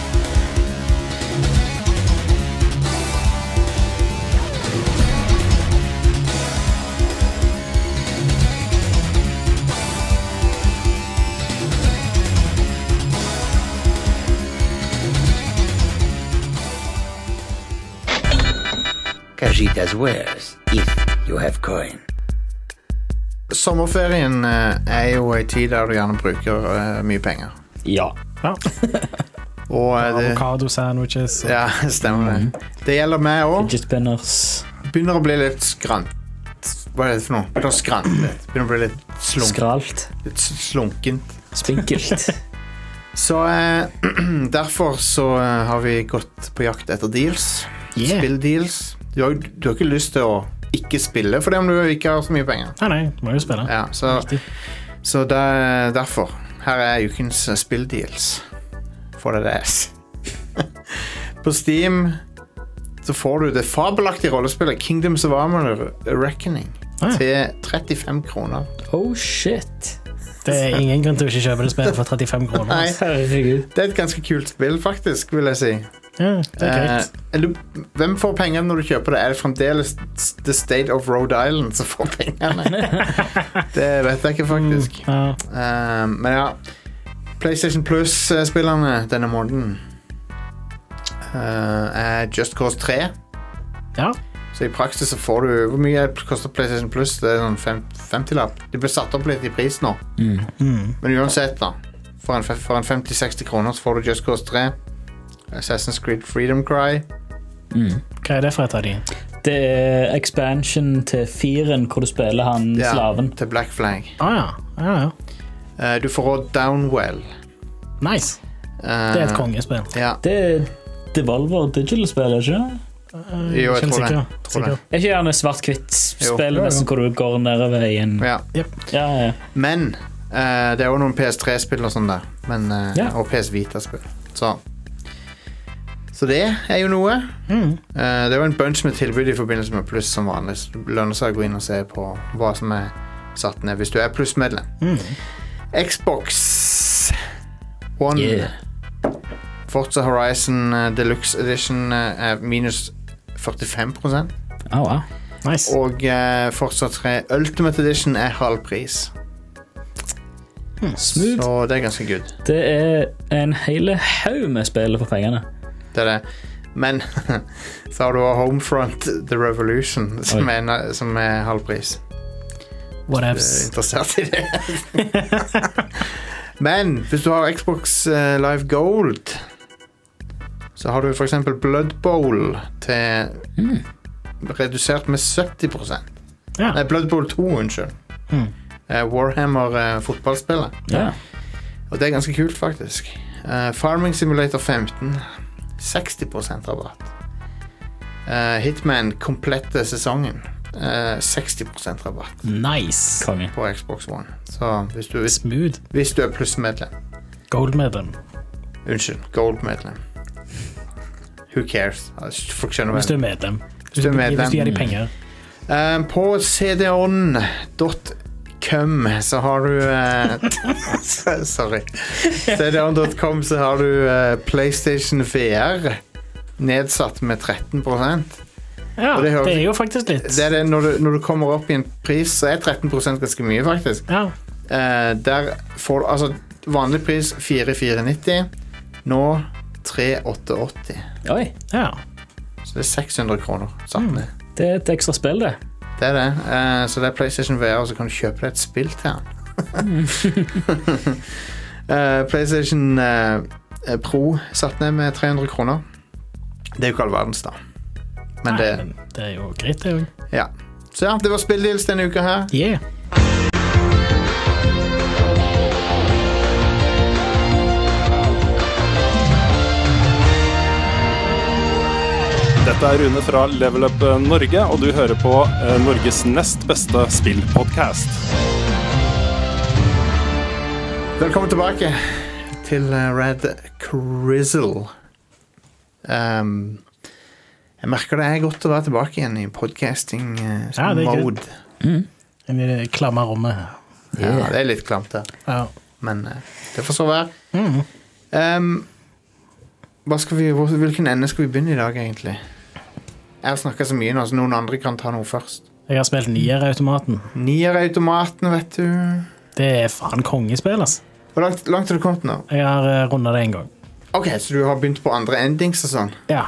Cajitas wares, if you have coin. Sommerferien er jo en tid der du gjerne bruker mye penger. Ja. Og avocado sandwiches. Ja, stemmer det. Det gjelder meg også. Fidget spinners. Begynner å bli litt skrant. Hva er det for noe? Begynner å skrante litt. Begynner å bli litt Skralt. Litt slunkent. Spinkelt. Så derfor så har vi gått på jakt etter deals. Spilldeals. Du har ikke lyst til å ikke spille fordi om du ikke har så mye penger. Nei, du må jo spille. Ja, så derfor. Her er ukens spilldeals. For det På Steam så får du det fabelaktige rollespillet Kingdoms of Amalur Reckoning til 35 kroner. Oh shit. Det er ingen grunn til å ikke kjøpe det spillet for 35 kroner. Nei, det er et ganske kult spill faktisk, vil jeg si. Ja, det er greit. Hvem får penger når du kjøper det? Er det fremdeles The State of Rhode Island som får pengene? Det vet jeg ikke faktisk. Men ja, PlayStation Plus-spillerne denne måneden er Just Cause 3. Ja. Så i praksis så får du... Hvor mye koster PlayStation Plus? Det er sånn 50-lapp. De ble satt opp litt i pris nå. Men uansett da, for en 50-60 kroner så får du Just Cause 3. Assassin's Creed Freedom Cry. Hva er det for et av de? Det er expansion til 4-en hvor du spiller han slaven. Til Black Flag. Ja. Du får også Downwell. Nice. Det er et kongespill. Ja. Det er Devolver Digital-spill, ikke det? Jo, jeg tror det. Er ikke gjerne svart-kvitt-spill nesten hvor du går nedover i en... Ja. Men det er også noen PS3-spill og sånn der. Og PS Vita-spill. Så det er jo noe. Det er jo en bunch med tilbud i forbindelse med Plus som vanlig. Så det lønner seg å gå inn og se på hva som er satt ned hvis du er Plus-medlem. Xbox One. Forza Horizon Deluxe Edition er minus 45%. Wow. Nice. Og Forza 3 Ultimate Edition er halv pris. Smooth. Så det er ganske good. Det er en hele haug med spill for pengene. Det er det. Men så har du Homefront The Revolution som er halv pris. Whatevs. Du er interessert i det. Men hvis du har Xbox Live Gold så har du for eksempel Blood Bowl til redusert med 70%. Nei, Blood Bowl 2, unnskyld. Warhammer fotballspillet. Og det er ganske kult faktisk. Farming Simulator 15 60% rabatt. Hitman komplette sesongen 60% rabatt. Nice. På Xbox One. Så hvis du er plussmedlem. Gold-medlem. Unnskyld, gold-medlem. Who cares? Folk skjønner hvis du er medlem. Hvis du gir de penger. På cdon.com så har du sorry cdon.com så har du PlayStation VR nedsatt med 13%. Ja, det er jo faktisk litt. Det er det, når du kommer opp i en pris så er 13% ganske mye faktisk. Der får du altså vanlig pris 4,490. nå 3,880. Oi. Ja. Så det 600 kroner satt ned. Det et ekstra spill, det. Det det. Så det PlayStation VR, og så kan du kjøpe deg et spill til den. PlayStation Pro satt ned med 300 kroner. Det jo ikke all verdens, da. Men det jo greit, det jo. Ja. Så ja, det var spilldeals denne uka her. Yeah. Dette Rune fra Level Up Norge, og du hører på Norges nest beste spillpodcast. Velkommen tilbake til Red Crizzle. Jeg merker det godt å være tilbake igjen i podcasting-mode. I det klamme rommet. Ja, det litt klamt der. Ja. Men det får så være. Hvilken ende skal vi begynne i dag, egentlig? Jeg har snakket så mye nå, så noen andre kan ta noe først. Jeg har spilt Nier-automaten. Nier-automaten, vet du. Det faen kongespill, altså. Hvor langt har du kommet nå? Jeg har rundet det en gang. Ok, så du har begynt på andre endings og sånn? Ja.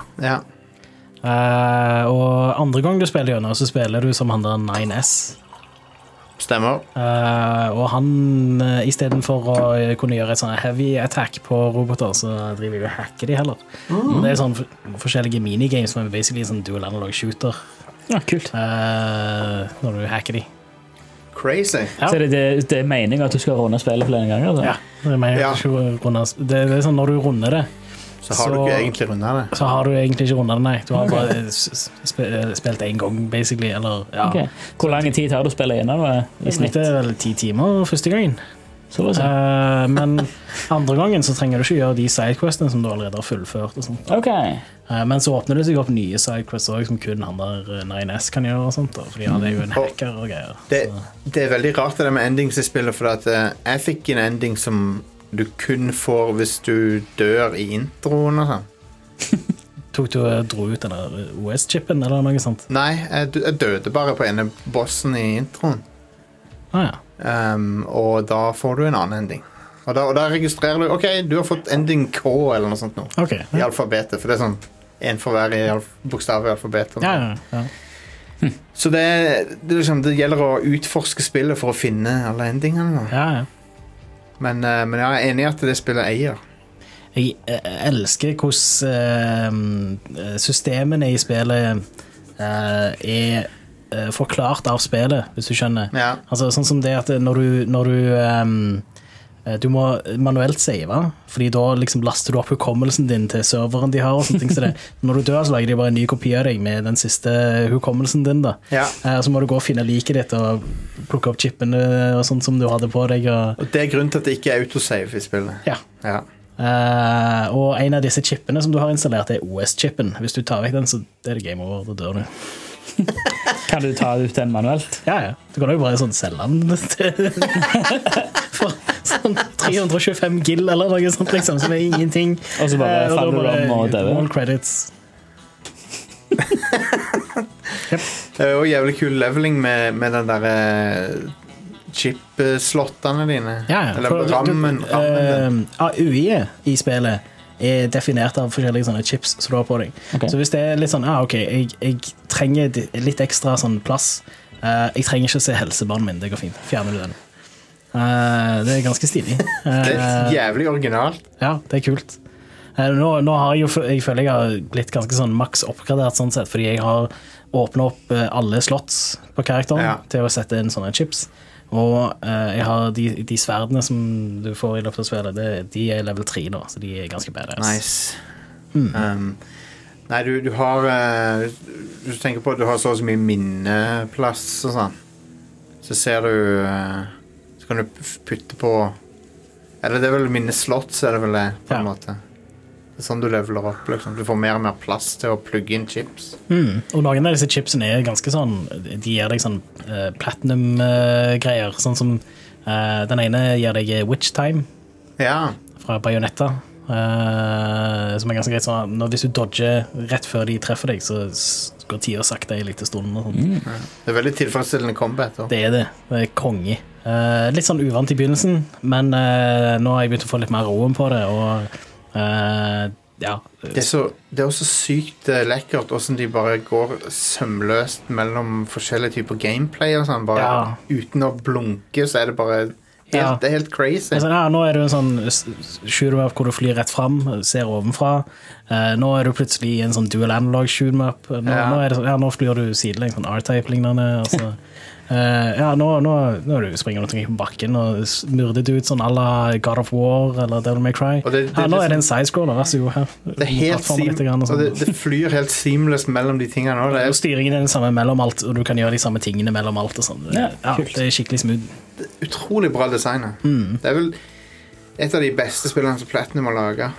Og andre gang du spiller gjennom, så spiller du som han der 9S. Stemmer. Og han, i stedet for å kunne gjøre et sånn heavy attack på roboter, så driver vi og hacker de heller. Det sånn forskjellige minigames som basically sånn dual analog shooter. Ja, kult. Når du hacker de. Crazy. Ja. Så det meningen at du skal runde spillet flere ganger? Så? Ja, det er sånn når du runder det, så har du ikke egentlig rundet det. Så har du egentlig ikke rundet det, nei. Du har bare spilt en gang, basically. Eller, ja. Okay. Hvor lang tid tar du å spille gjennom i snitt? Det vel 10 timer første gangen. Men andre gangen så trenger du ikke gjøre de sidequestene som du allerede har fullført. Og sånt. Okay. Men så åpner det seg opp nye sidequests også, som kun han der 9S kan gjøre. Og sånt, fordi han jo en hacker og greier. Det veldig rart det med endings i spillet, for at jeg fikk en ending som du kun får hvis du dør i introen og sånn. Tok du og dro ut den der OS-chipen eller noe sånt? Nei, jeg døde bare på ene bossen i introen. Og da får du en annen ending. Og da registrerer du, ok, du har fått ending K eller noe sånt nå. I alfabetet, for det sånn en for hver bokstav i alfabetet. Så det gjelder å utforske spillet for å finne alle endingene. Men jeg er enig i at det spillet eier. Jeg elsker hvordan systemene i spillet er forklart av spillet, hvis du skjønner. Altså, sånn som det at når du må manuelt save, fordi da liksom laster du opp hukommelsen din til serveren de har og sånne ting. Så når du dør, så lager de bare en ny kopi av deg med den siste hukommelsen din da. Så må du gå og finne liket ditt og plukke opp chipene og sånt som du hadde på deg. Og det er grunnen til at det ikke er autosave i spillet. Og en av disse chipene som du har installert er OS-chipen. Hvis du tar vekk den, så er det game over, da dør du. Kan du ta ut den manuelt? Ja. Du kan jo bare sånn selge den for sånn 325 gil eller noe sånt liksom, som er ingenting. Og så bare faller du om og døver. All credits. Og jævlig kul leveling med den der chip-slottene dine. Eller rammen din. UI-et i spillet er definert av forskjellige sånne chips som du har på deg. Så hvis det er litt sånn, jeg trenger litt ekstra sånn plass, jeg trenger ikke å se helsebanen min, det går fint, fjerner du den. Det er ganske stilig. Det er jævlig originalt. Ja, det er kult. Nå har jeg føler jeg har blitt ganske sånn maks oppgradert sånn sett, fordi jeg har åpnet opp alle slots på karakteren til å sette inn sånne chips. Og jeg har de sverdene som du får i løpet av spillet, de er level 3 da, så de er ganske badass. Nice. Nei, du har du tenker på at du har så mye minneplass og sånn, så ser du så kan du putte på, eller det er vel minneslots er det vel det, på en måte. Det er sånn du leveler opp, liksom. Du får mer og mer plass til å plugge inn chips. Og noen av disse chipsene er ganske sånn, de gir deg sånn platinum-greier, sånn som den ene gir deg Witch Time fra Bayonetta, som er ganske greit sånn, hvis du dodger rett før de treffer deg, så går tida sakte i lite stunden og sånt. Det er veldig tilfredsstillende combat også. Det er konge. Litt sånn uvant i begynnelsen, men nå har jeg begynt å få litt mer roen på det, og Ja. Det er også sykt lekkert hvordan de bare går sømløst mellom forskjellige typer gameplay og sånn, bare uten å blunke, så er det bare det er helt crazy. Altså, nå er det en sånn shoot-em-up hvor du flyr rett frem, ser ovenfra. Nå er du plutselig i en sånn dual analog shoot-em-up. Nå er det sånn, nå flyr du sidelengs, sånn R-type lignende, altså. Nå springer du omkring på bakken og myrdet ut sånn à la God of War eller Devil May Cry. Nå er det en side-scroller, vær så god her. Det er helt det flyr helt seamless mellom de tingene også. Styringen er den samme mellom alt, og du kan gjøre de samme tingene mellom alt og sånn. Det er skikkelig smooth. Det er utrolig bra designet. Det er vel et av de beste spillene som Platinum har laget.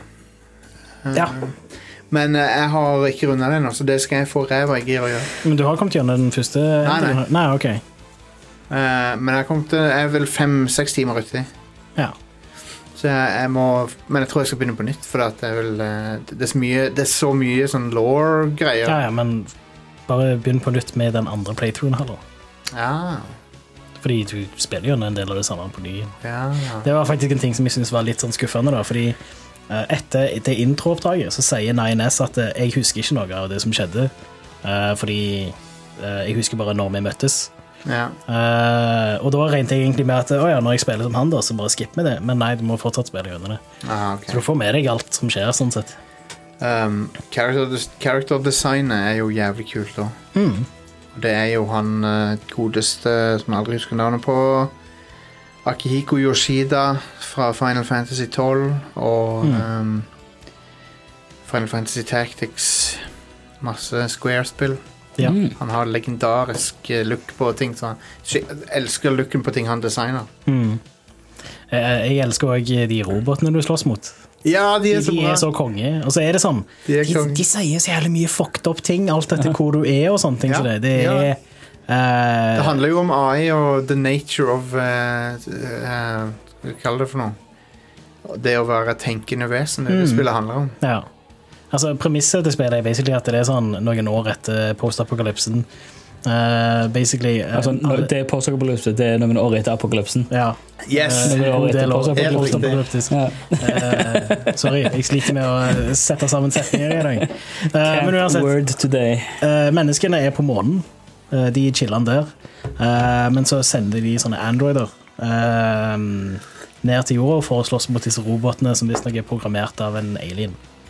Men jeg har ikke rundet det nå, så det skal jeg få ræva i gir å gjøre. Men du har kommet gjennom den første? Nei, ok. Men jeg er vel 5-6 timer uti. Ja. Så jeg må, men jeg tror jeg skal begynne på nytt, for at det er så mye sånn lore-greier. Ja, men bare begynn på nytt med den andre playthroughen heller. Ja. Fordi du spiller jo en del av det samme på ny. Ja. Det var faktisk en ting som jeg synes var litt sånn skuffende da, fordi etter det intro-oppdraget så sier 9S at jeg husker ikke noe av det som skjedde, fordi jeg husker bare når vi møttes. Og da regnet jeg egentlig med at når jeg spiller som han da, så bare skipp med det, men nei, du må fortsatt spille gjennom det. Okay. Så du får med deg alt som skjer sånn sett. Character designet er jo jævlig kult da. Det er jo han godeste som jeg aldri husker navnet på, Akihiko Yoshida fra Final Fantasy 12 og Final Fantasy Tactics, masse Square-spill. Han har legendarisk look på ting, så jeg elsker looken på ting han designer. Jeg elsker også de robotene du slåss mot. Ja, de er så bra. De er så konge, og så er det sånn de sier så jævlig mye fucked up ting, alt etter hvor du er og sånne ting. Så det det handler jo om AI og the nature of hva kaller det for noe, det å være tenkende vesen, det spillet handler om. Ja, altså premisset til spillet er basically at det er sånn noen år etter post-apokalypsen. Basically det er post-apokalypse, det er noen år etter apokalypsen. Yes, noen år etter post-apokalyptisk. Sorry, jeg sliter med å sette sammen setninger i dag. Men uansett, menneskene er på månen, de chiller der, men så sender de sånne androider ned til jorda for å slåss mot disse robotene som visst nok er programmert av en alien.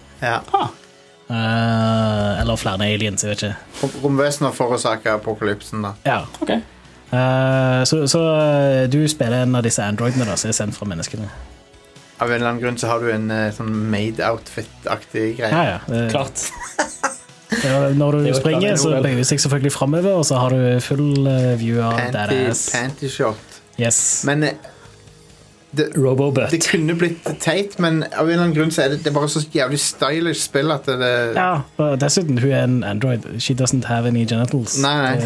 Eller flere aliens, jeg vet ikke. Romvesener forårsaker apokalypsen da. Ja, ok. Så du spiller en av disse androidene da, som er sendt fra menneskene. Av en eller annen grunn så har du en sånn made-outfit-aktig greie. Klart. Når du springer så bøyer du seg selvfølgelig fremover, og så har du full view av badass. Panty shot. Yes. Men det kunne blitt teit, men av en eller annen grunn så er det bare så jævlig stylish spill at det... Ja, og dessuten hun er en android. She doesn't have any genitals. Nei.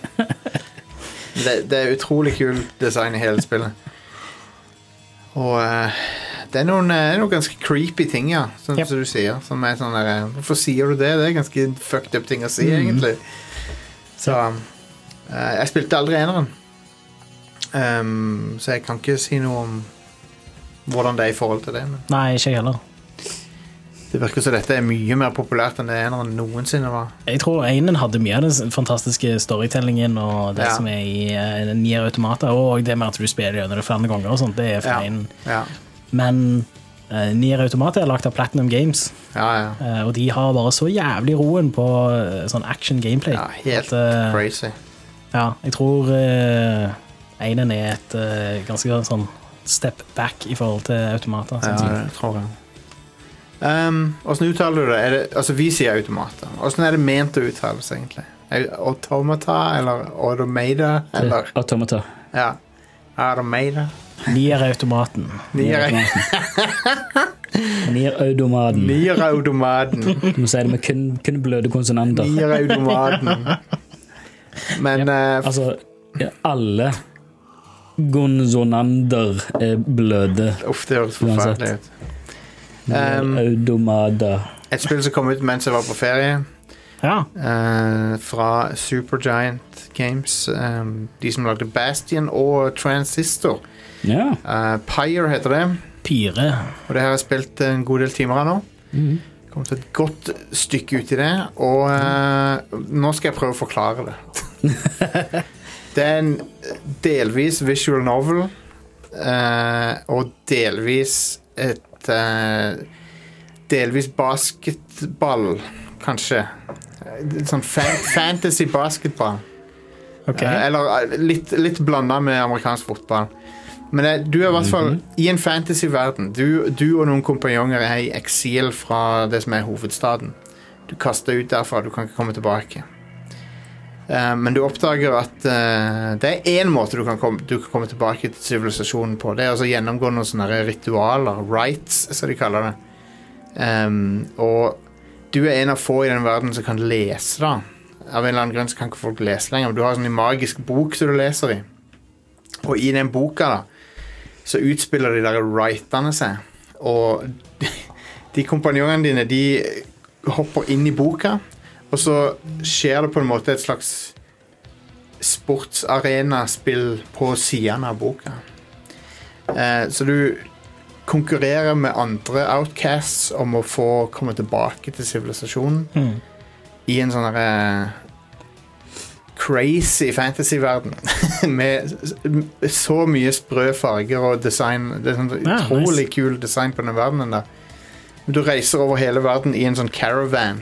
Det er utrolig kult design i hele spillet. Og det er noen ganske creepy ting, ja, som du sier, som er sånn der, hvorfor sier du det? Det er ganske fucked up ting å si, egentlig. Så jeg spilte aldri eneren. Så jeg kan ikke si noe om hvordan det er i forhold til det. Men nei, ikke heller. Det virker som dette er mye mer populært enn det eneren noensinne var. Jeg tror enen hadde mye av den fantastiske storytellingen og det som er i Nier Automata, og det med at du spiller gjennom det flere ganger og sånt, det er fra enen. Men Nier Automata er lagt av Platinum Games, og de har bare så jævlig roen på sånn action gameplay. Ja, helt crazy. Ja, jeg tror enen er et ganske sånn step back i forhold til Automata. Ja, det tror jeg. Hvordan uttaler du det? Altså vi sier Automata. Hvordan er det ment å uttales egentlig? Automata eller Automata? Eller? Automata. Ja, Automata. Nier Automaten. Nier Automaten. Nier Automaten. Du må si det med kun bløde konsonanter. Nier Automaten. Men altså, alle konsonanter er bløde. Uff, det høres forferdelig ut. Automata. Et spill som kom ut mens jeg var på ferie, fra Supergiant Games, de som lagde Bastion og Transistor. Pyre heter det. Pyre. Og det her har jeg spilt en god del timer av nå. Kommer til et godt stykke ut i det, og nå skal jeg prøve å forklare det. Det en delvis visual novel, og delvis delvis basketball, kanskje. Sånn fantasy basketball. Okay. Eller litt blandet med amerikansk fotball. Men du er i hvert fall i en fantasy-verden. Du og noen kompanjonger er i eksil fra det som er hovedstaden. Du kaster ut derfra, du kan ikke komme tilbake. Men du oppdager at det er en måte du kan komme tilbake til sivilisasjonen på. Det er altså gjennomgå noen sånne ritualer, rites, som de kaller det. Og du er en av få i den verden som kan lese da. Av en eller annen grunn så kan ikke folk lese lenger, men du har sånn en magisk bok som du leser i. Og i den boka da, så utspiller de der writerne seg. Og de kompanjongene dine, de hopper inn i boka, og så skjer det på en måte et slags sportsarena-spill på siden av boka. Så du konkurrerer med andre outcasts om å få komme tilbake til sivilisasjonen i en sånn crazy fantasy-verden med så mye sprø farger og design. Det er sånn utrolig kul design på den verdenen der. Du reiser over hele verden i en sånn caravan.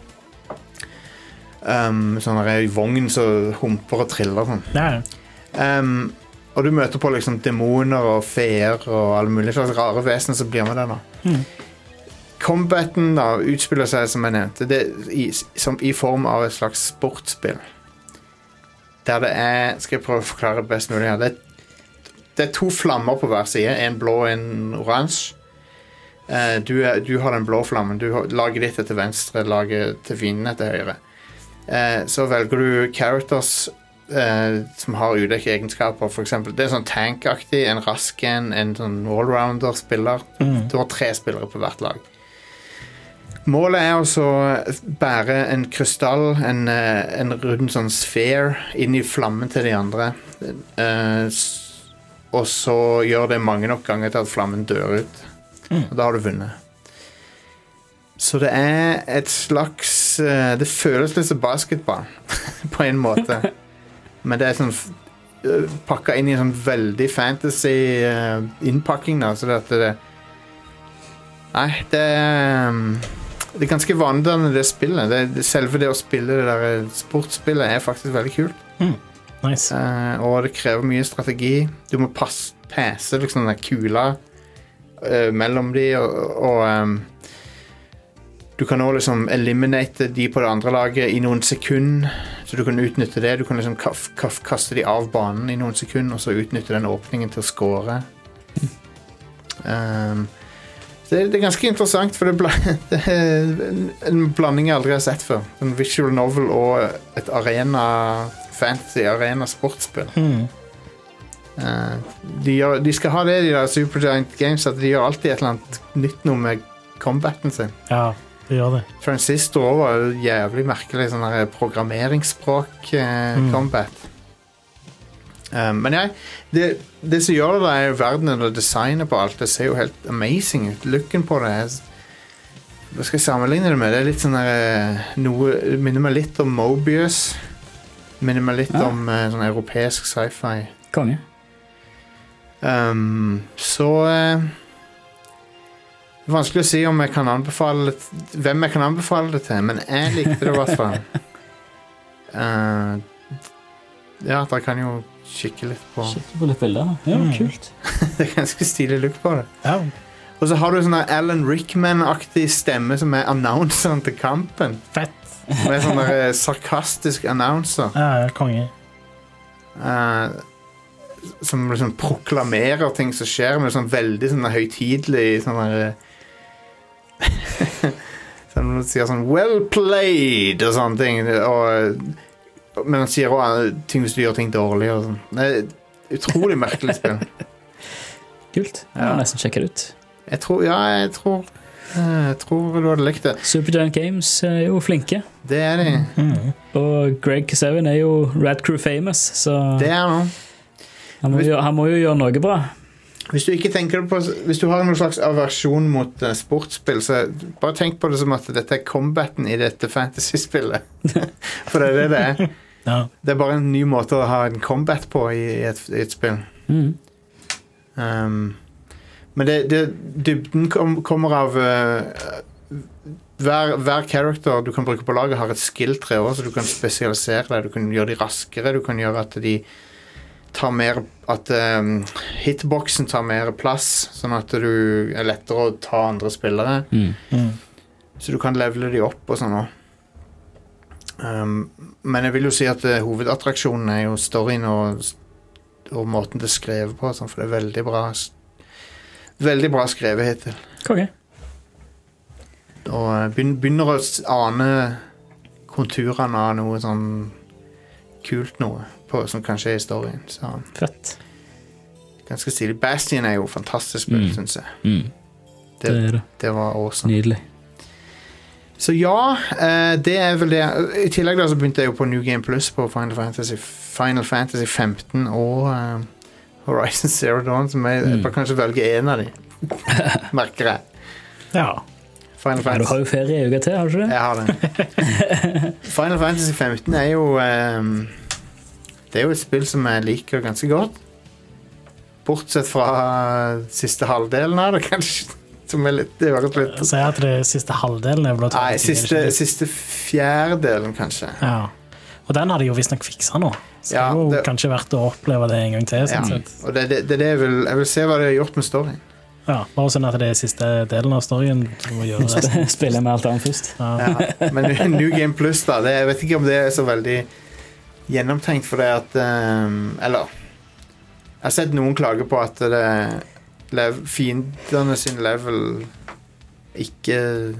Sånn der vogn som humper og triller sånn. Og du møter på liksom demoner og feer og alle mulige slags rare vesener som blir med der nå. Combaten da utspiller seg, som jeg nevnte, som i form av et slags sportsspill. Der det er, skal jeg prøve å forklare best mulig her, det er to flammer på hver side, en blå og en oransje. Du har den blå flammen, du lager ditt til venstre, lager til fienden til høyre. Så velger du characters som har ulike egenskaper, for eksempel, det er sånn tankaktig, en rask en sånn allrounder-spiller. Du har 3 spillere på hvert lag. Målet er også å bære en krystall, en rund sånn sphere, inn i flammen til de andre. Og så gjør det mange nok ganger til at flammen dør ut. Og da har du vunnet. Så det er et slags... Det føles litt som basketball, på en måte. Men det er sånn pakket inn i en sånn veldig fantasy innpakking da, så det at det... Nei, det er ganske vandrende det spillet. Selve det å spille det der sportsspillet er faktisk veldig kult. Nice. Og det krever mye strategi. Du må passe liksom den kula mellom de, og du kan også liksom eliminate de på det andre laget i noen sekunder, så du kan utnytte det. Du kan liksom kaste de av banen i noen sekunder, og så utnytte den åpningen til å score. Det er ganske interessant, for det er en blanding jeg aldri har sett før. En visual novel og et fantasy arena sportsspill. De skal ha det, de der Supergiant Games, at de gjør alltid et eller annet nytt noe med combaten sin. Ja, de gjør det. Transistor var jo jævlig merkelig sånn der programmeringsspråk combat. Men ja, det som gjør det er verdenen og designet på alt. Det ser jo helt amazing ut. Looken på det hva skal jeg sammenligne det med? Det er litt sånn der noe, minner meg litt om Mobius. Minner meg litt om sånn europeisk sci-fi. Konge. Så det er vanskelig å si om jeg kan anbefale hvem jeg kan anbefale det til, men jeg likte det i hvert fall. Ja, dere kan jo kikke litt på litt bilder. Ja, kult. Det er ganske stilig look på det. Ja. Og så har du sånn Alan Rickman-aktig stemme som er annonseren til kampen. Fett. Med sånn der sarkastisk annonser. Ja, konge. Som liksom proklamerer ting som skjer, med sånn veldig sånn høytidelig sånn der sånn man sier sånn well played og sånne ting, men han sier også ting hvis du gjør ting dårlig og sånn. Det er et utrolig merkelig spill. Kult, jeg må nesten sjekke det ut. Jeg tror du hadde likt det. Supergiant Games er jo flinke. Det er de. Og Greg Kasavin er jo Rad Crew famous, så det er noe. Han må jo gjøre noe bra. Hvis du ikke tenker på, hvis du har noen slags aversjon mot sportsspill, så bare tenk på det som at dette combaten i dette fantasy-spillet. For det er det er. Ja. Det er bare en ny måte å ha en combat på i et spill. Men dybden kommer av hver character du kan bruke på laget har et skill-tre også, så du kan spesialisere deg, du kan gjøre de raskere, du kan gjøre at de tar mer, at hitboxen tar mer plass, sånn at du er lettere å ta andre spillere. Så du kan levele de opp og sånn også. Men jeg vil jo si at hovedattraksjonen er jo storyen og måten det er skrevet på, sånn, for det er veldig bra skrevet hittil. Okay. Og begynner å ane konturene av noe sånn kult noe på, som kanskje er i storyen. Så. Fett. Ganske stilig. Bastion er jo fantastisk spill, synes jeg. Det var awesome. Nydelig. Så ja, det er vel det. I tillegg da så begynte jeg jo på New Game Plus på Final Fantasy 15 og Horizon Zero Dawn, som jeg bare kanskje velger en av de. Merker jeg. Ja. Du har jo ferie i uka til, har du ikke det? Jeg har det. Final Fantasy 15 er jo det er jo et spill som jeg liker ganske godt. Bortsett fra siste halvdelen av det, kanskje. Som er litt, det var litt... Så jeg at det siste halvdelen er vel... Nei, siste fjerdedelen, kanskje. Ja. Og den hadde jo visst nok fikset nå. Så det er jo kanskje verdt å oppleve det en gang til. Ja, og det jeg vil se hva de har gjort med storyen. Ja, bare sånn at det er siste delen av storyen som må gjøre resten. Spille med alt annet først. Ja, men New Game Plus da, jeg vet ikke om det er så veldig gjennomtenkt for det at, eller, jeg har sett noen klage på at fiendene sin level ikke,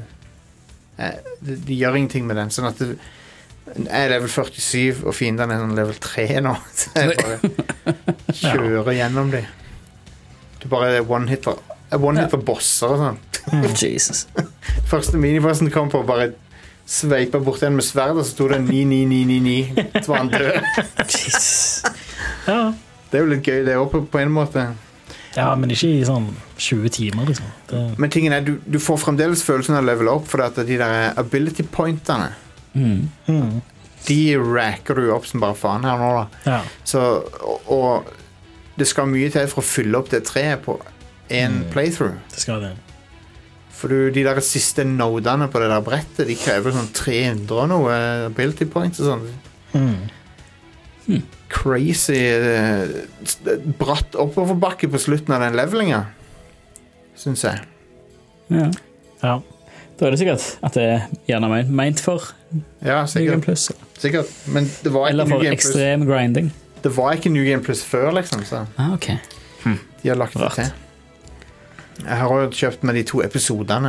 de gjør ingenting med den, sånn at jeg er level 47 og fiendene er sånn level 3 nå, så jeg bare kjører gjennom dem. Du bare one-hitter bosser og sånn. Jesus. Første minibossen kom på, bare sveipa bort den med sverd, og så stod det 9-9-9-9-9. Så var han død. Jesus. Ja. Det er jo litt gøy, det er på en måte. Ja, men ikke i sånn 20 timer, liksom. Men tingen er, du får fremdeles følelsen av å level up, for at de der ability pointerne, de racker du opp som bare faen her nå, da. Ja. Så, og det skal mye til for å fylle opp det treet på en playthrough. Det skal det. For de der siste nodene på det der brettet, de krever sånn 300 og noe ability points og sånn. Crazy bratt oppoverbakke på slutten av den levelingen, synes jeg. Ja. Ja. Da er det sikkert at det er gjerne ment for New Game Plus. Sikkert, men det var ikke eller for New Game Plus. ekstrem grinding. Det var ikke New Game Plus før, liksom. Så. Ok. De har lagt det til. Jeg har også kjøpt med de 2 episodene.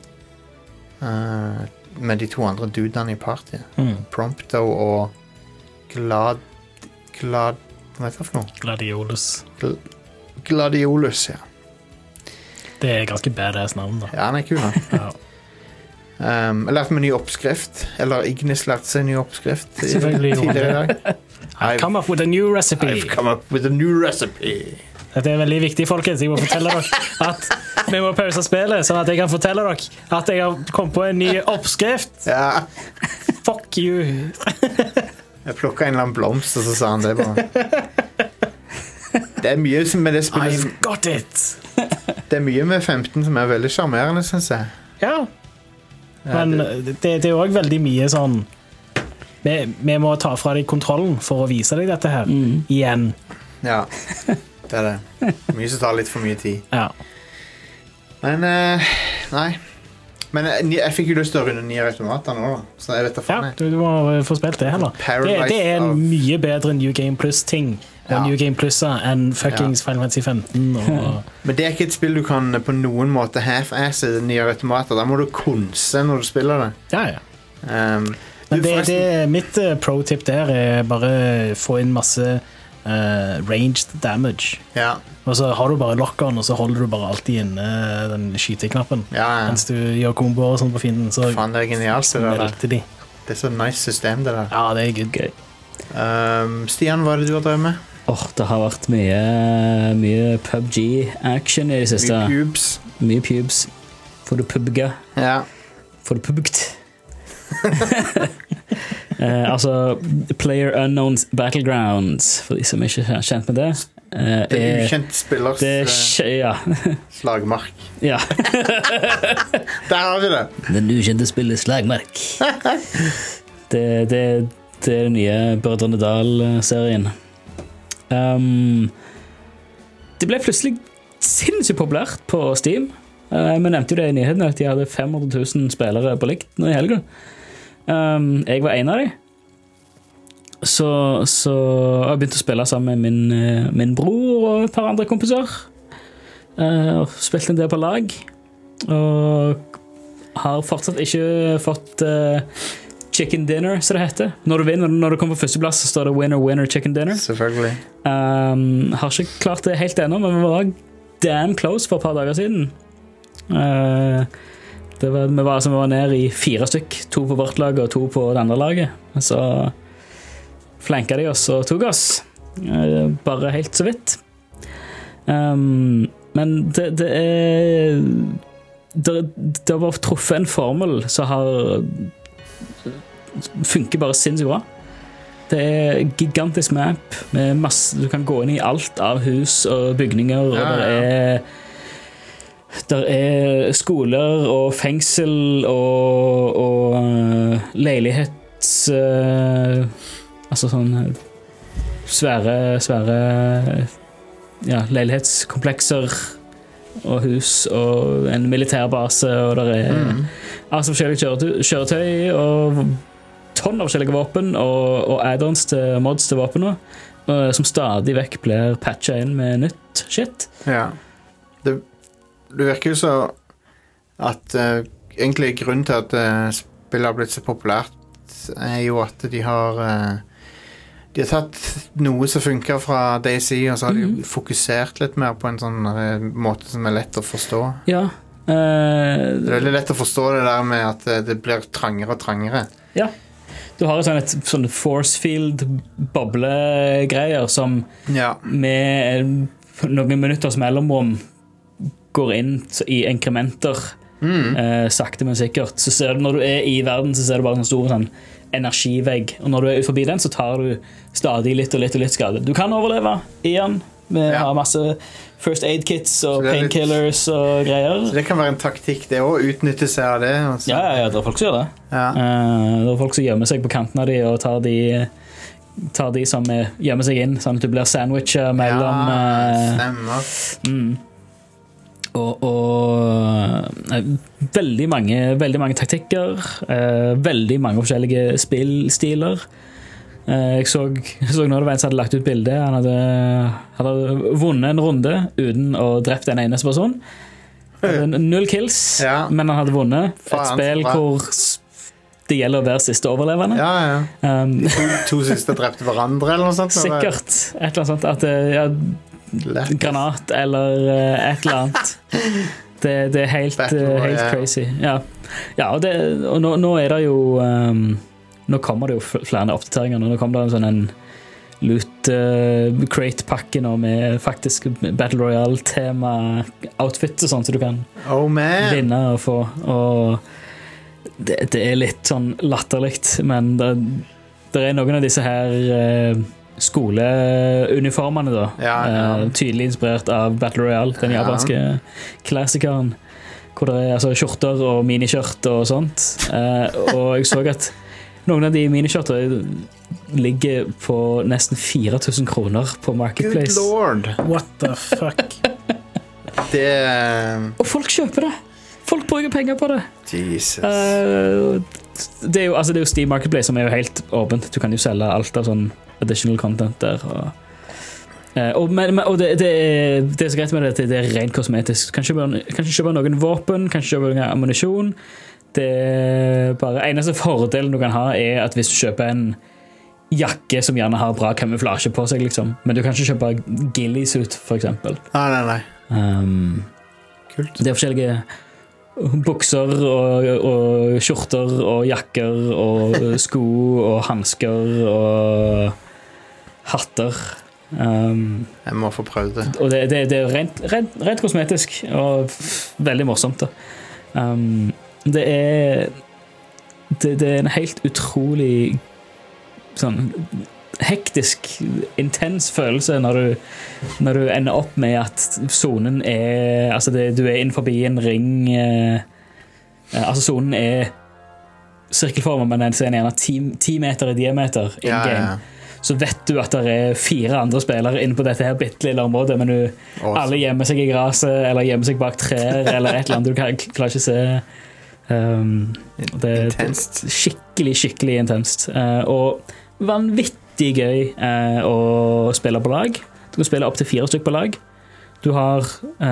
Med de 2 andre dudene i partiet. Prompto og Hva heter det for noe? Gladiolus. Gladiolus, ja. Det er ganske badass navn, da. Ja, han er kul, da. Ja. Jeg lærte meg ny oppskrift. Eller Ignis lærte seg ny oppskrift tidligere i dag. I've come up with a new recipe. I've come up with a new recipe. Dette er veldig viktig, folkens. Jeg må fortelle dere at vi må pause spillet, sånn at jeg kan fortelle dere at jeg har kommet på en ny oppskrift. Ja. Fuck you. Jeg plukket en eller annen blomst, og så sa han det bare. Det er mye med det spillet. I've got it. Det er mye med 15 som er veldig charmerende, synes jeg. Ja. Men det er også veldig mye sånn vi må ta fra deg kontrollen for å vise deg dette her igjen. Ja, det er det. Mye som tar litt for mye tid. Ja. Men, nei. Men jeg fikk jo lyst til å runde Nier Automata nå, da. Så jeg vet da faen. Ja, du må få spilt det heller. Det er en mye bedre New Game Plus-ting. Og New Game Plus-a enn fuckings Final Fantasy 15. Men det er ikke et spill du kan på noen måte half-asse Nier Automata. Da må du konse når du spiller det. Ja, ja. Men mitt pro-tip der er bare få inn masse ranged damage. Ja. Og så har du bare lock-on, og så holder du bare alltid inne den skyteknappen. Mens du gjør komboer og sånn på fienden. Så faen, det er genialt det der. De. Det er så nice system det der. Ja, det er good. Stian, hva er det du har drevet med? Det har vært mye PUBG-action i det siste. Mye pubes. Får du pubga? Ja. Får du pubt? Altså PlayerUnknown's Battlegrounds, for de som ikke er kjent med det. Det er ukjent spillers slagmark. Ja. Der har vi det. Den ukjente spillers slagmark. Det er den nye Brødrene Dal-serien. Det ble plutselig sinnssykt populært på Steam. Vi nevnte jo det i nyhetene at de hadde 500 000 spillere på likt nå i helgen. Jeg var en av de. Så jeg begynte å spille sammen med min bror og et par andre kompiser. Og spilte en del på lag. Og har fortsatt ikke fått chicken dinner, som det heter. Når du kommer på førsteplass, så står det winner, chicken dinner. Selvfølgelig. Har ikke klart det helt ennå, men vi var damn close for et par dager siden. Vi var nede i 4 stykk, 2 på vårt lag og 2 på det andre laget. Så flanket de oss og tok oss. Bare helt så vidt. Men det var truffet en formel som funker bare sinnssykt bra. Det er gigantisk map med masse, du kan gå inn i alt av hus og bygninger, og der er skoler og fengsel og leilighets altså sånn svære leilighetskomplekser og hus og en militærbase, og der er altså forskjellige kjøretøy og tonn av forskjellige våpen og add-ons til mods til våpen som stadig vekk blir patchet inn med nytt shit. Ja. Det virker jo så at egentlig grunnen til at spillet har blitt så populært er jo at de har tatt noe som funker fra DayZ, og så har de fokusert litt mer på en sånn måte som er lett å forstå. Ja. Det er veldig lett å forstå det der med at det blir trangere og trangere. Ja. Du har et sånn force field boblegreier som med noen minutters mellomrom går inn i inkrementer sakte men sikkert. Så ser du, når du er i verden, så ser du bare en stor sånn energivegg, og når du er ut forbi den, så tar du stadig litt skade. Du kan overleve igjen med å ha masse first aid kits og painkillers og greier. Så det kan være en taktikk, det å utnytte seg av det. Også. Ja, det er folk som gjør det. Det er folk som gjemmer seg på kanten av de og tar de som gjemmer seg inn, sånn at du blir sandwichet mellom stemmer. Og veldig mange taktikker, veldig mange forskjellige spillstiler. Jeg så når det var en som hadde lagt ut bilde. Han hadde vunnet en runde uten å drept en eneste person. 0 kills, men han hadde vunnet et spill hvor det gjelder å være siste overlevende. To siste drepte hverandre eller noe sånt. Sikkert et eller annet sånt at granat eller et eller annet. Det er helt crazy. Og nå er det jo nå kommer det jo flere oppdateringer. Nå kommer det en loot crate-pakke nå med faktisk Battle Royale-tema outfit og sånt, så du kan vinne og få, og det er litt sånn latterligt, men det er noen av disse her skoleuniformene da, tydelig inspirert av Battle Royale, den japanske klassikeren, hvor det er altså skjorter og minikjørt og sånt, og jeg så at noen av de minikjørter ligger på nesten 4,000 kroner på Marketplace. Good lord! What the fuck? Og folk kjøper det. Folk bruker penger på det. Jesus. Det er jo Steam Marketplace som er jo helt åpent. Du kan jo selge alt av sånn additional content der. Og det er så greit med det er rent kosmetisk. Du kan ikke kjøpe noen våpen, kan ikke kjøpe noen ammunisjon. Det er bare eneste fordelen du kan ha er at hvis du kjøper en jakke som gjerne har bra kamuflasje på seg liksom. Men du kan ikke kjøpe ghillie-suit for eksempel. Nei. Kult. Det er forskjellige bukser og skjorter og jakker og sko og handsker og hatter Jeg må få prøvd det. Og det er rent kosmetisk og veldig morsomt. Da. Det er en helt utrolig sånn hektisk, intens følelse når du ender opp med at zonen er altså du er innenfor en ring altså zonen er sirkelformet, men den er gjerne 10 meter i diameter in-game. Så vet du at det er 4 andre spillere inne på dette her bittelille området, men alle gjemmer seg i graset eller gjemmer seg bak trær eller et eller annet du klarer ikke se. Det er skikkelig intenst og vanvittig gøy å spille på lag. Du kan spille opp til 4 stykker på lag. Du har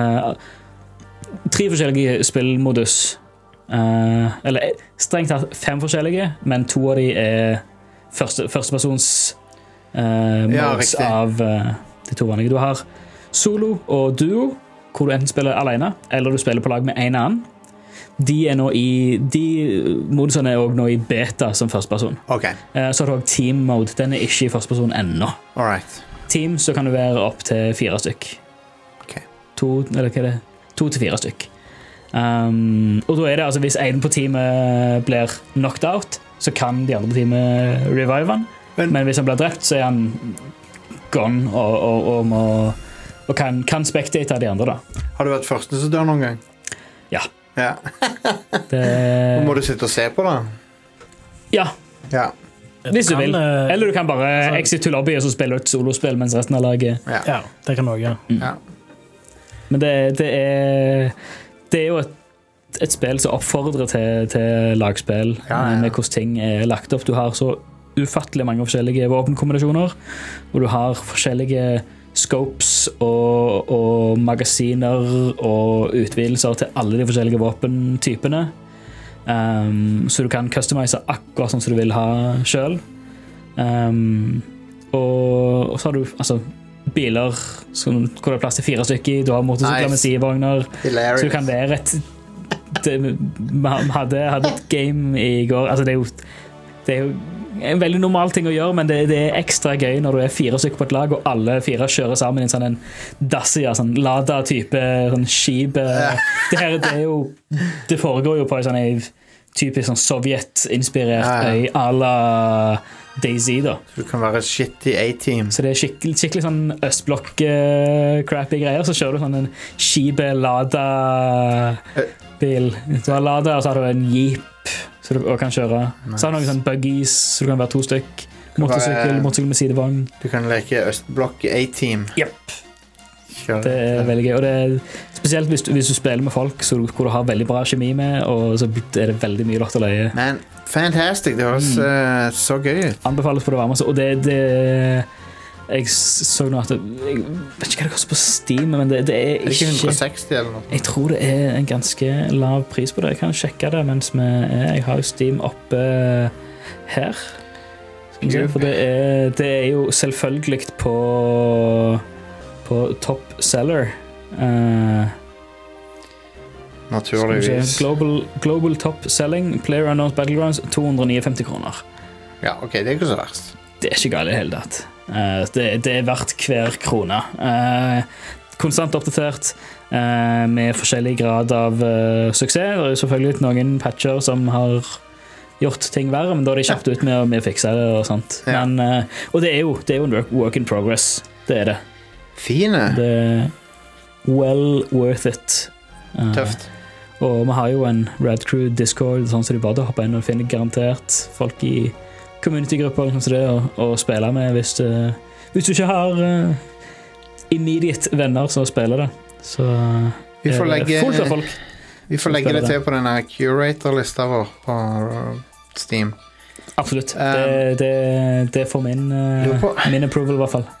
3 forskjellige spillmodus, eller strengt tatt 5 forskjellige, men 2 av de er førstepersons modes av de 2 vanlige. Du har solo og duo, hvor du enten spiller alene eller du spiller på lag med en annen. De modusene er også nå i beta som førsteperson. Okay. Så har du også team mode. Den er ikke i førsteperson ennå. Alright. Team så kan du være opp til 4 stykk. Okay. 2 til 4 stykk. Og da er det altså hvis en på teamet blir knocked out, så kan de andre på teamet revive han. Men hvis han blir drept, så er han gone og kan spectate de andre. Da. Har du vært første som dør noen gang? Ja. Må du sitte og se på da? Ja. Hvis du vil. Eller du kan bare exit to lobby og så spille et solospill mens resten av laget. Ja, det kan du også gjøre. Men det er jo et spill som oppfordrer til lagspill med hvordan ting er lagt opp. Du har så ufattelig mange forskjellige våpenkombinasjoner, og du har forskjellige scopes og magasiner og utvidelser til alle de forskjellige våpentypene, så du kan customize akkurat sånn som du vil ha selv. Og så har du altså biler hvor det er plass til 4 stykker, du har motorsykler med sidevogner, så du kan være vi hadde et game i går. Altså det er jo en veldig normal ting å gjøre, men det er ekstra gøy når du er 4 stykker på et lag, og alle 4 kjører sammen i en sånn Dacia, sånn Lada-type sånn skip. Det foregår jo på en sånn typisk sånn Sovjet-inspirert øy à la DayZ, da. Så du kan være shitty A-team. Så det er skikkelig sånn østblokk-crappy greier, så kjører du sånn en skip Lada-bil. Du har Lada, og så har du en Jeep så du kan kjøre. Nice. Så har du noen sånn buggies, så du kan være 2 stykk. Motorsykkel med sidevogn. Du kan leke østblokk A-team. Yep. Det er veldig gøy. Og det er spesielt hvis du spiller med folk hvor du har veldig bra kjemi med, og så er det veldig mye lort å leie. Men fantastic, det høres så gøy ut. Anbefales for å være med. Og det jeg så nå at jeg vet ikke hva det koster på Steam, men det er ikke 160 eller noe. Jeg tror det er en ganske lav pris på det. Jeg kan sjekke det mens jeg har jo Steam oppe her. For det er jo selvfølgelig på top seller. Naturligvis. Global top selling PlayerUnknown's Battlegrounds 259 kroner. Ja, ok, det er ikke så verst. Det er ikke galt i hele tatt. Det er verdt hver krone. Konstant oppdatert med forskjellig grad av suksess. Det er selvfølgelig noen patcher som har gjort ting verre, men da er de kjapt ut med å fikse det og sånt. Men, og det er jo en work in progress. Det er det. Fine. Det er well worth it. Tøft. Og vi har jo en Red Crew Discord, sånn så de bare hopper inn og finner garantert folk i community-grupper og spille med hvis du ikke har immediate venner som spiller det. Så vi får legge, fullt av folk. Vi får legge det til på denne curator-lista vår på Steam. Absolutt. Det får min approval i hvert fall.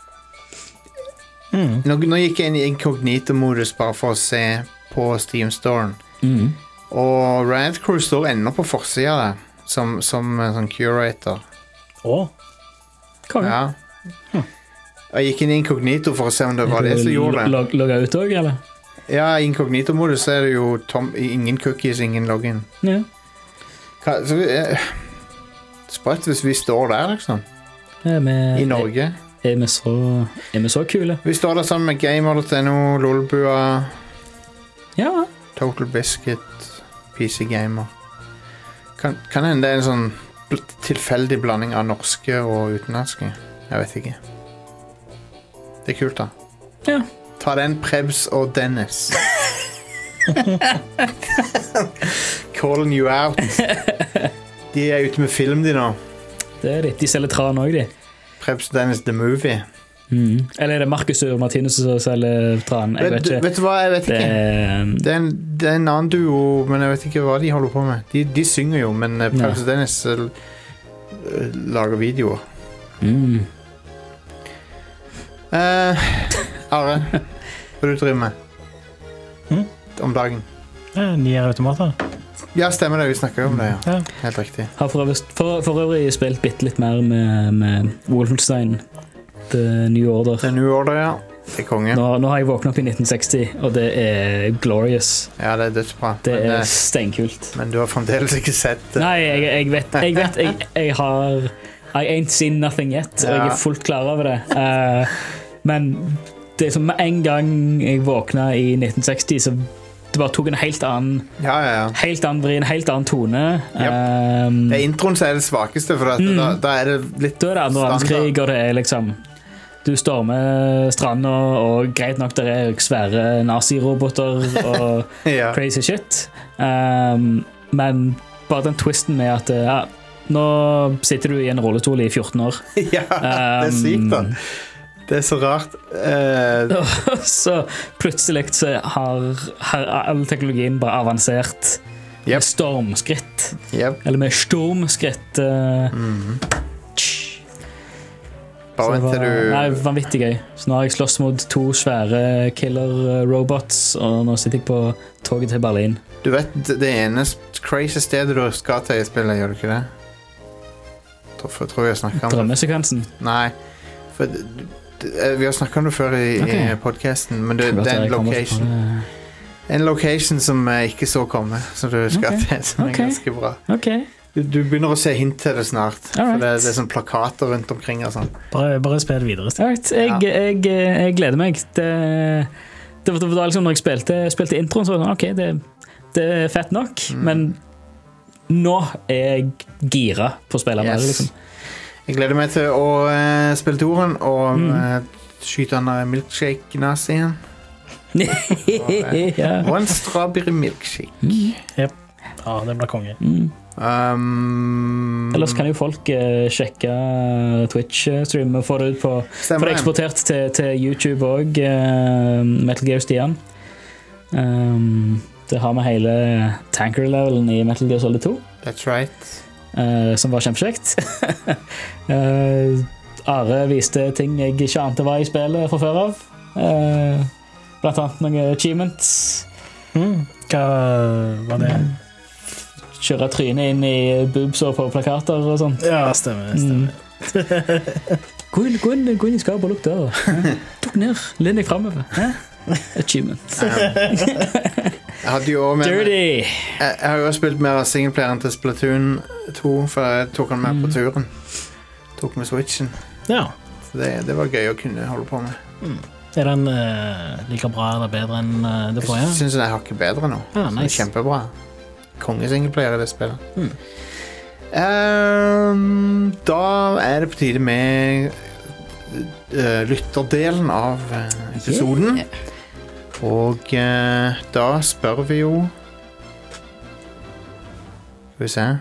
Nå gikk jeg inn i incognito-modus bare for å se på Steam-storen. Og Red Crew står ennå på forsida der, som sånn curator. Konge. Ja. Jeg gikk inn i incognito for å se om det var det som gjorde det. Logga ut også, eller? Ja, i incognito-modus er det jo ingen cookies, ingen login. Ja. Sprøtt hvis vi står der, liksom. Ja, I Norge. Er vi så kule? Vi står der sammen med Gamer.no, Lolbua, Ja. Total Biscuit, PC Gamer. Kan hende det er en sånn tilfeldig blanding av norske og utenlandske. Jeg vet ikke. Det er kult da. Ja. Ta den, Prebz og Dennis. Calling you out. De er ute med film de nå. Det er de selger tran også, de. Prebz og Dennis The Movie. Eller er det Marcus og Martinus som selger tran? Jeg vet ikke. Vet du hva, jeg vet ikke. Det er en annen duo, men jeg vet ikke hva de holder på med. De synger jo, men Prebz og Dennis lager videoer. Are, hva du driver med? Om dagen? Nier automater. Ja, stemmer det, vi snakker om det, ja. Helt riktig. Har for øvrig spilt bitte litt mer med Wolfenstein The New Order. The New Order, ja. Det er kongen. Nå har jeg våknet opp i 1960, og det er glorious. Ja, det er dødsbra. Det er steinkult. Men du har fremdeles ikke sett det. Nei, jeg vet. Jeg har I ain't seen nothing yet, og jeg er fullt klar over det. Men det er som med en gang jeg våknet i 1960, så det bare tok en helt annen helt annen vri, en helt annen tone. Det er introen som er det svakeste, for da er det litt da er det andre verdenskrig, og det er liksom du stormer stranda, og greit nok der er svære nazi-roboter og crazy shit. Men bare den twisten med at nå sitter du i en rollestol i 14 år. Ja, det er sykt da. Det er så rart. Så plutselig så har all teknologien bare avansert med stormskritt. Eller med stormskritt. Bare vent til du... Nei, vanvittig gøy. Så nå har jeg slåss mot 2 svære killer-robots, og nå sitter jeg på toget til Berlin. Du vet det eneste crazy stedet du skal til i spillet, gjør du ikke det? Jeg tror jeg snakker om det. Drømmesekvensen? Nei, for vi har snakket om det før i podcasten, men det er en location. En location som ikke så komme, som du skal til, som er ganske bra. Du begynner å se hint til det snart, for det er sånn plakater rundt omkring og sånn. Bare spill videre. Jeg gleder meg. Det var liksom når jeg spilte introen, så var det sånn, ok, det er fett nok, men nå er jeg gira på å spille med det, liksom. Jeg gleder meg til å spille toren og skyte han der milkshake-nazi igjen. Og en strawberry milkshake. Ja, det blir konge. Ellers kan jo folk sjekke Twitch-stream og få det ut på for det eksportert til YouTube og Metal Gear Stian. Det har vi hele tanker-levelen i Metal Gear Solid 2. That's right. Som var kjempekjekt. Are viste ting jeg ikke ante var i spillet fra før av. Blant annet noen achievements. Hva var det? Kjøre trynet inn i boobser på plakater og sånt. Ja, stemmer. Gå inn i skapet og lukk døra. Tok ned, linn deg fremover. Achievement. Jeg hadde jo også jeg har jo også spilt mer av singleplayeren til Splatoon 2, for jeg tok han med på turen. Tok med Switchen. Ja. Så det var gøy å kunne holde på med. Er den like bra eller bedre enn det forrige? Jeg synes den er hakket bedre nå. Ja, nice. Det er kjempebra. Konge singleplayer i det spillet. Da er det på tide med lytterdelen av episoden. Og da spør vi jo Skal vi se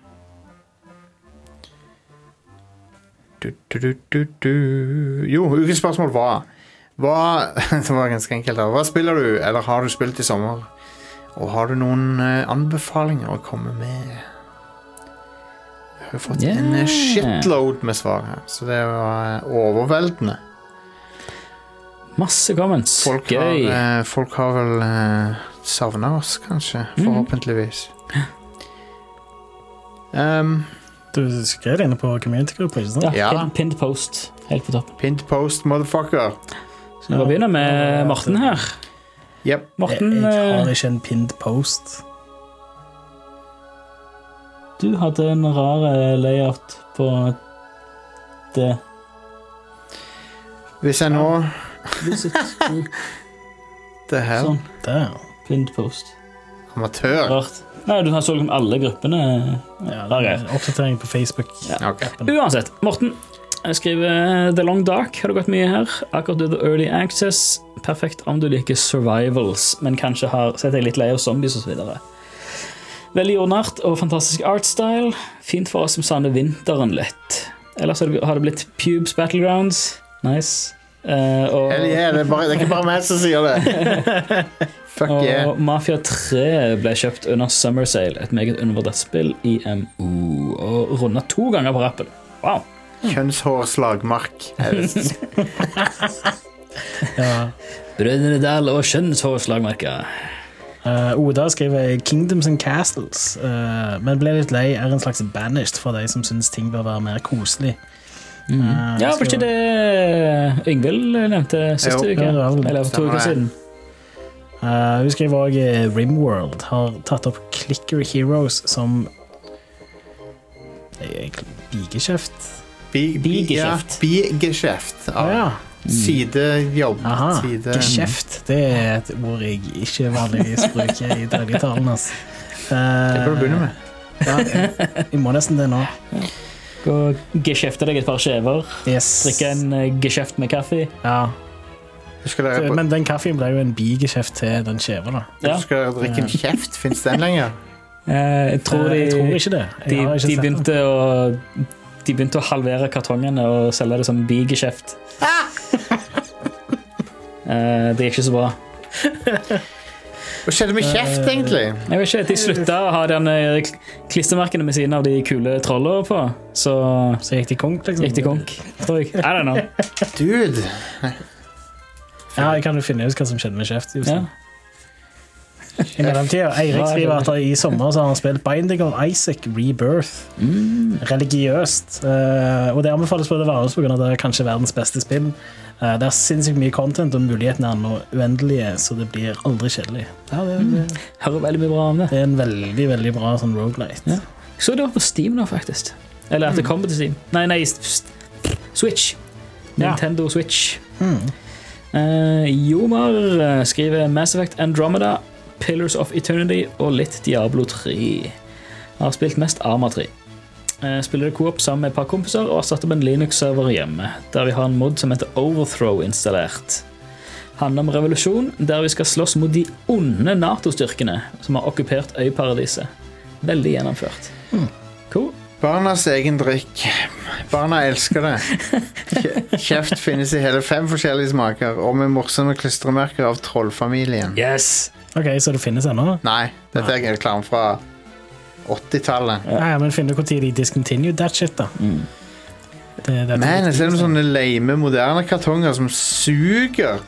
Jo, ukens spørsmål var det var ganske enkelt da. Hva spiller du, eller har du spilt i sommer? Og har du noen anbefalinger å komme med? Jeg har fått en shitload med svar her, så det var overveldende. Masse comments. Folk har vel savnet oss, kanskje, forhåpentligvis. Du skrev det inne på community-gruppa, ikke sant? Ja, pinned post, helt på topp. Pinned post, motherfucker. Så vi begynner med Morten her. Yep. Morten, jeg har ikke en pinned post. Du hadde en rar layout på det. Hvis jeg nå det her Sånn. Pinned post. Amatør. Rart. Nei, du har så liksom alle gruppene. Ja, det er oppdatering på Facebook. Ja. Uansett, Morten skriver The Long Dark. Har du gått mye her? Akkurat du The Early Access. Perfekt om du liker survivals, men kanskje har sett deg litt lei av zombies og så videre. Veldig jordnært og fantastisk artstyle. Fint for oss som savner vinteren litt. Ellers har det blitt Pubes Battlegrounds. Nice. Og det er ikke bare meg som sier det. Fuck yeah. Og Mafia 3 ble kjøpt under Summer Sale, et meget undervurdert spill i MO, og rundet 2 ganger på rappen. Wow. Kjønnshår, slagmark. Brødrene Dal og kjønnshår, slagmarker. Oda skriver Kingdoms and Castles, men ble litt lei er en slags banished for de som synes ting bør være mer koselig. Ja, for ikke det Yngvild nevnte siste uke, eller 2 uker siden. Vi skriver også Rimworld har tatt opp Clicker Heroes som bigeskjeft. Bigeskjeft. Ja. Sidejobb. Geskjeft, det er et ord jeg ikke vanligvis bruker i dagligtalen. Det bør du begynne med. Ja, jeg må nesten det nå. Gå geskjefte deg et par skjever. Drikke en geskjeft med kaffe. Ja. Men den kaffen ble jo en bigeskjeft til den skjeven da. Ja. Du skal drikke en kjeft, finnes den lenger? Jeg tror ikke det. De begynte å halvere kartongene og selge det som bigeskjeft. Det er ikke så bra. Hva skjedde med kjeft egentlig? Jeg vet ikke, de slutta å ha denne klistermerkene med siden av de kule trollene på. Så gikk de konk, liksom. Gikk de konk, tror jeg. I don't know. Dude. Ja, jeg kan jo finne ut hva som skjedde med kjeft. Ja. I mellomtiden, Eirik skriver at i sommer så har han spilt Binding of Isaac Rebirth. Religiøst. Og det anbefales på det varest på grunn av at det er kanskje verdens beste spill. Det er sinnssykt mye content, og mulighetene er nå uendelige, så det blir aldri kjedelig. Ja, hører veldig mye bra om det. Det er en veldig, veldig bra sånn roguelite. Ja. Så det var på Steam nå, faktisk. Eller at det kommer til Steam. Nei, Switch. Nintendo Switch. Jomar skriver Mass Effect Andromeda, Pillars of Eternity og litt Diablo 3. Jeg har spilt mest Arma 3. Spiller det co-op sammen med et par kompiser og har satt opp en Linux-server hjemme, der vi har en mod som heter Overthrow installert. Handler om revolusjon, der vi skal slåss mot de onde NATO-styrkene som har okkupert øyparadiset. Veldig gjennomført. Cool. Barnas egen drikk. Barna elsker det. Kjeft finnes i hele 5 forskjellige smaker, og med morsomme klistremerker av trollfamilien. Yes! Ok, så det finnes ennå? Nei, dette er en reklame fra 80-tallet. Ja, men finner du hvor tid de discontinued that shit da? Men jeg ser noen sånne lame, moderne kartonger som suger.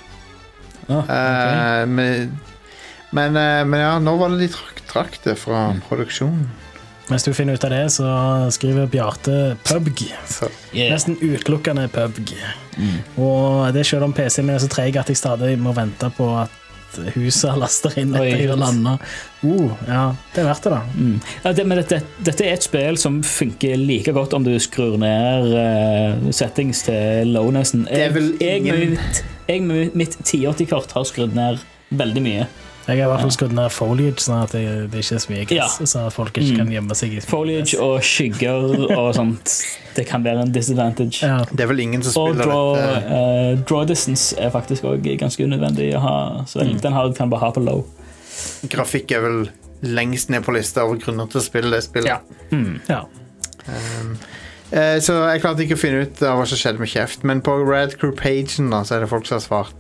Men ja, nå var det de trakk det fra produksjonen. Mens du finner ut av det, så skriver Bjarte PUBG. Nesten utelukkende PUBG. Og det selv om PC-en er så treg at jeg stadig må vente på at huset laster inn etter jeg har landet. Ja, det er verdt det da. Ja, men dette er et spill som funker like godt om du skrur ned settings til lownessen. Jeg med mitt 1080-kort har skrudd ned veldig mye. Jeg har i hvert fall skrudd ned foliage, sånn at det ikke er så mye gress, så at folk ikke kan gjemme seg i foliage og skygger og sånt. Det kan være en disadvantage. Ja. Det er vel ingen som spiller dette. Draw distance er faktisk også ganske unødvendig å ha, så den kan bare ha på low. Grafikk er vel lengst ned på lista over grunner til å spille det spillet. Ja. Så jeg klarte ikke å finne ut av hva som skjedde med kjeft, men på Red Crew-pagen da, så er det folk som har svart.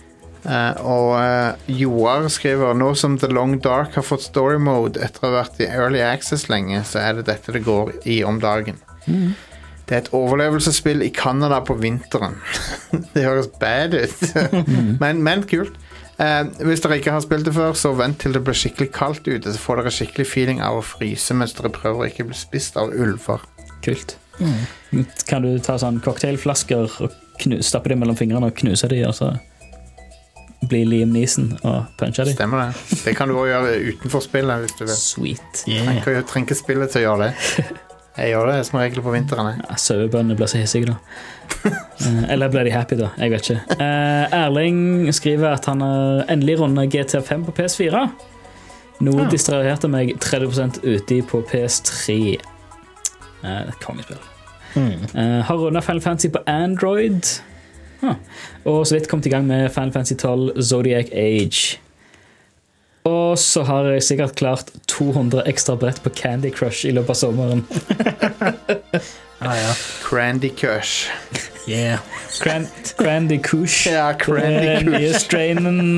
Og Joar skriver nå som The Long Dark har fått story mode etter å ha vært i early access lenge, så er det dette det går i om dagen. Det er et overlevelsesspill i Canada på vinteren. Det høres bad ut. men kult. Hvis dere ikke har spilt det før, så vent til det blir skikkelig kaldt ute, så får dere skikkelig feeling av å fryse mens dere prøver å ikke bli spist av ulver. Kult. Kan du ta sånn cocktailflasker og stappe dem mellom fingrene og knuse dem, og så bli Liam Neeson og punche dem? Stemmer det. Det kan du også gjøre utenfor spillet hvis du vil. Sweet. Trenger ikke spillet til å gjøre det. Jeg gjør det som regel på vinteren. Ja, sauebøndene blir så hissige da. Eller blir de happy da? Jeg vet ikke. Erling skriver at han har endelig rundet GTA 5 på PS4. Noe distraherte meg 30% ute på PS3. Kongespill. Har rundet Final Fantasy på Android. Og så vidt kommet i gang med Final Fantasy 12 Zodiac Age. Og så har jeg sikkert klart 200 ekstra brett på Candy Crush i løpet av sommeren. Candy Crush. Yeah. Candy Kush. Ja, Candy Kush. Nye strainen.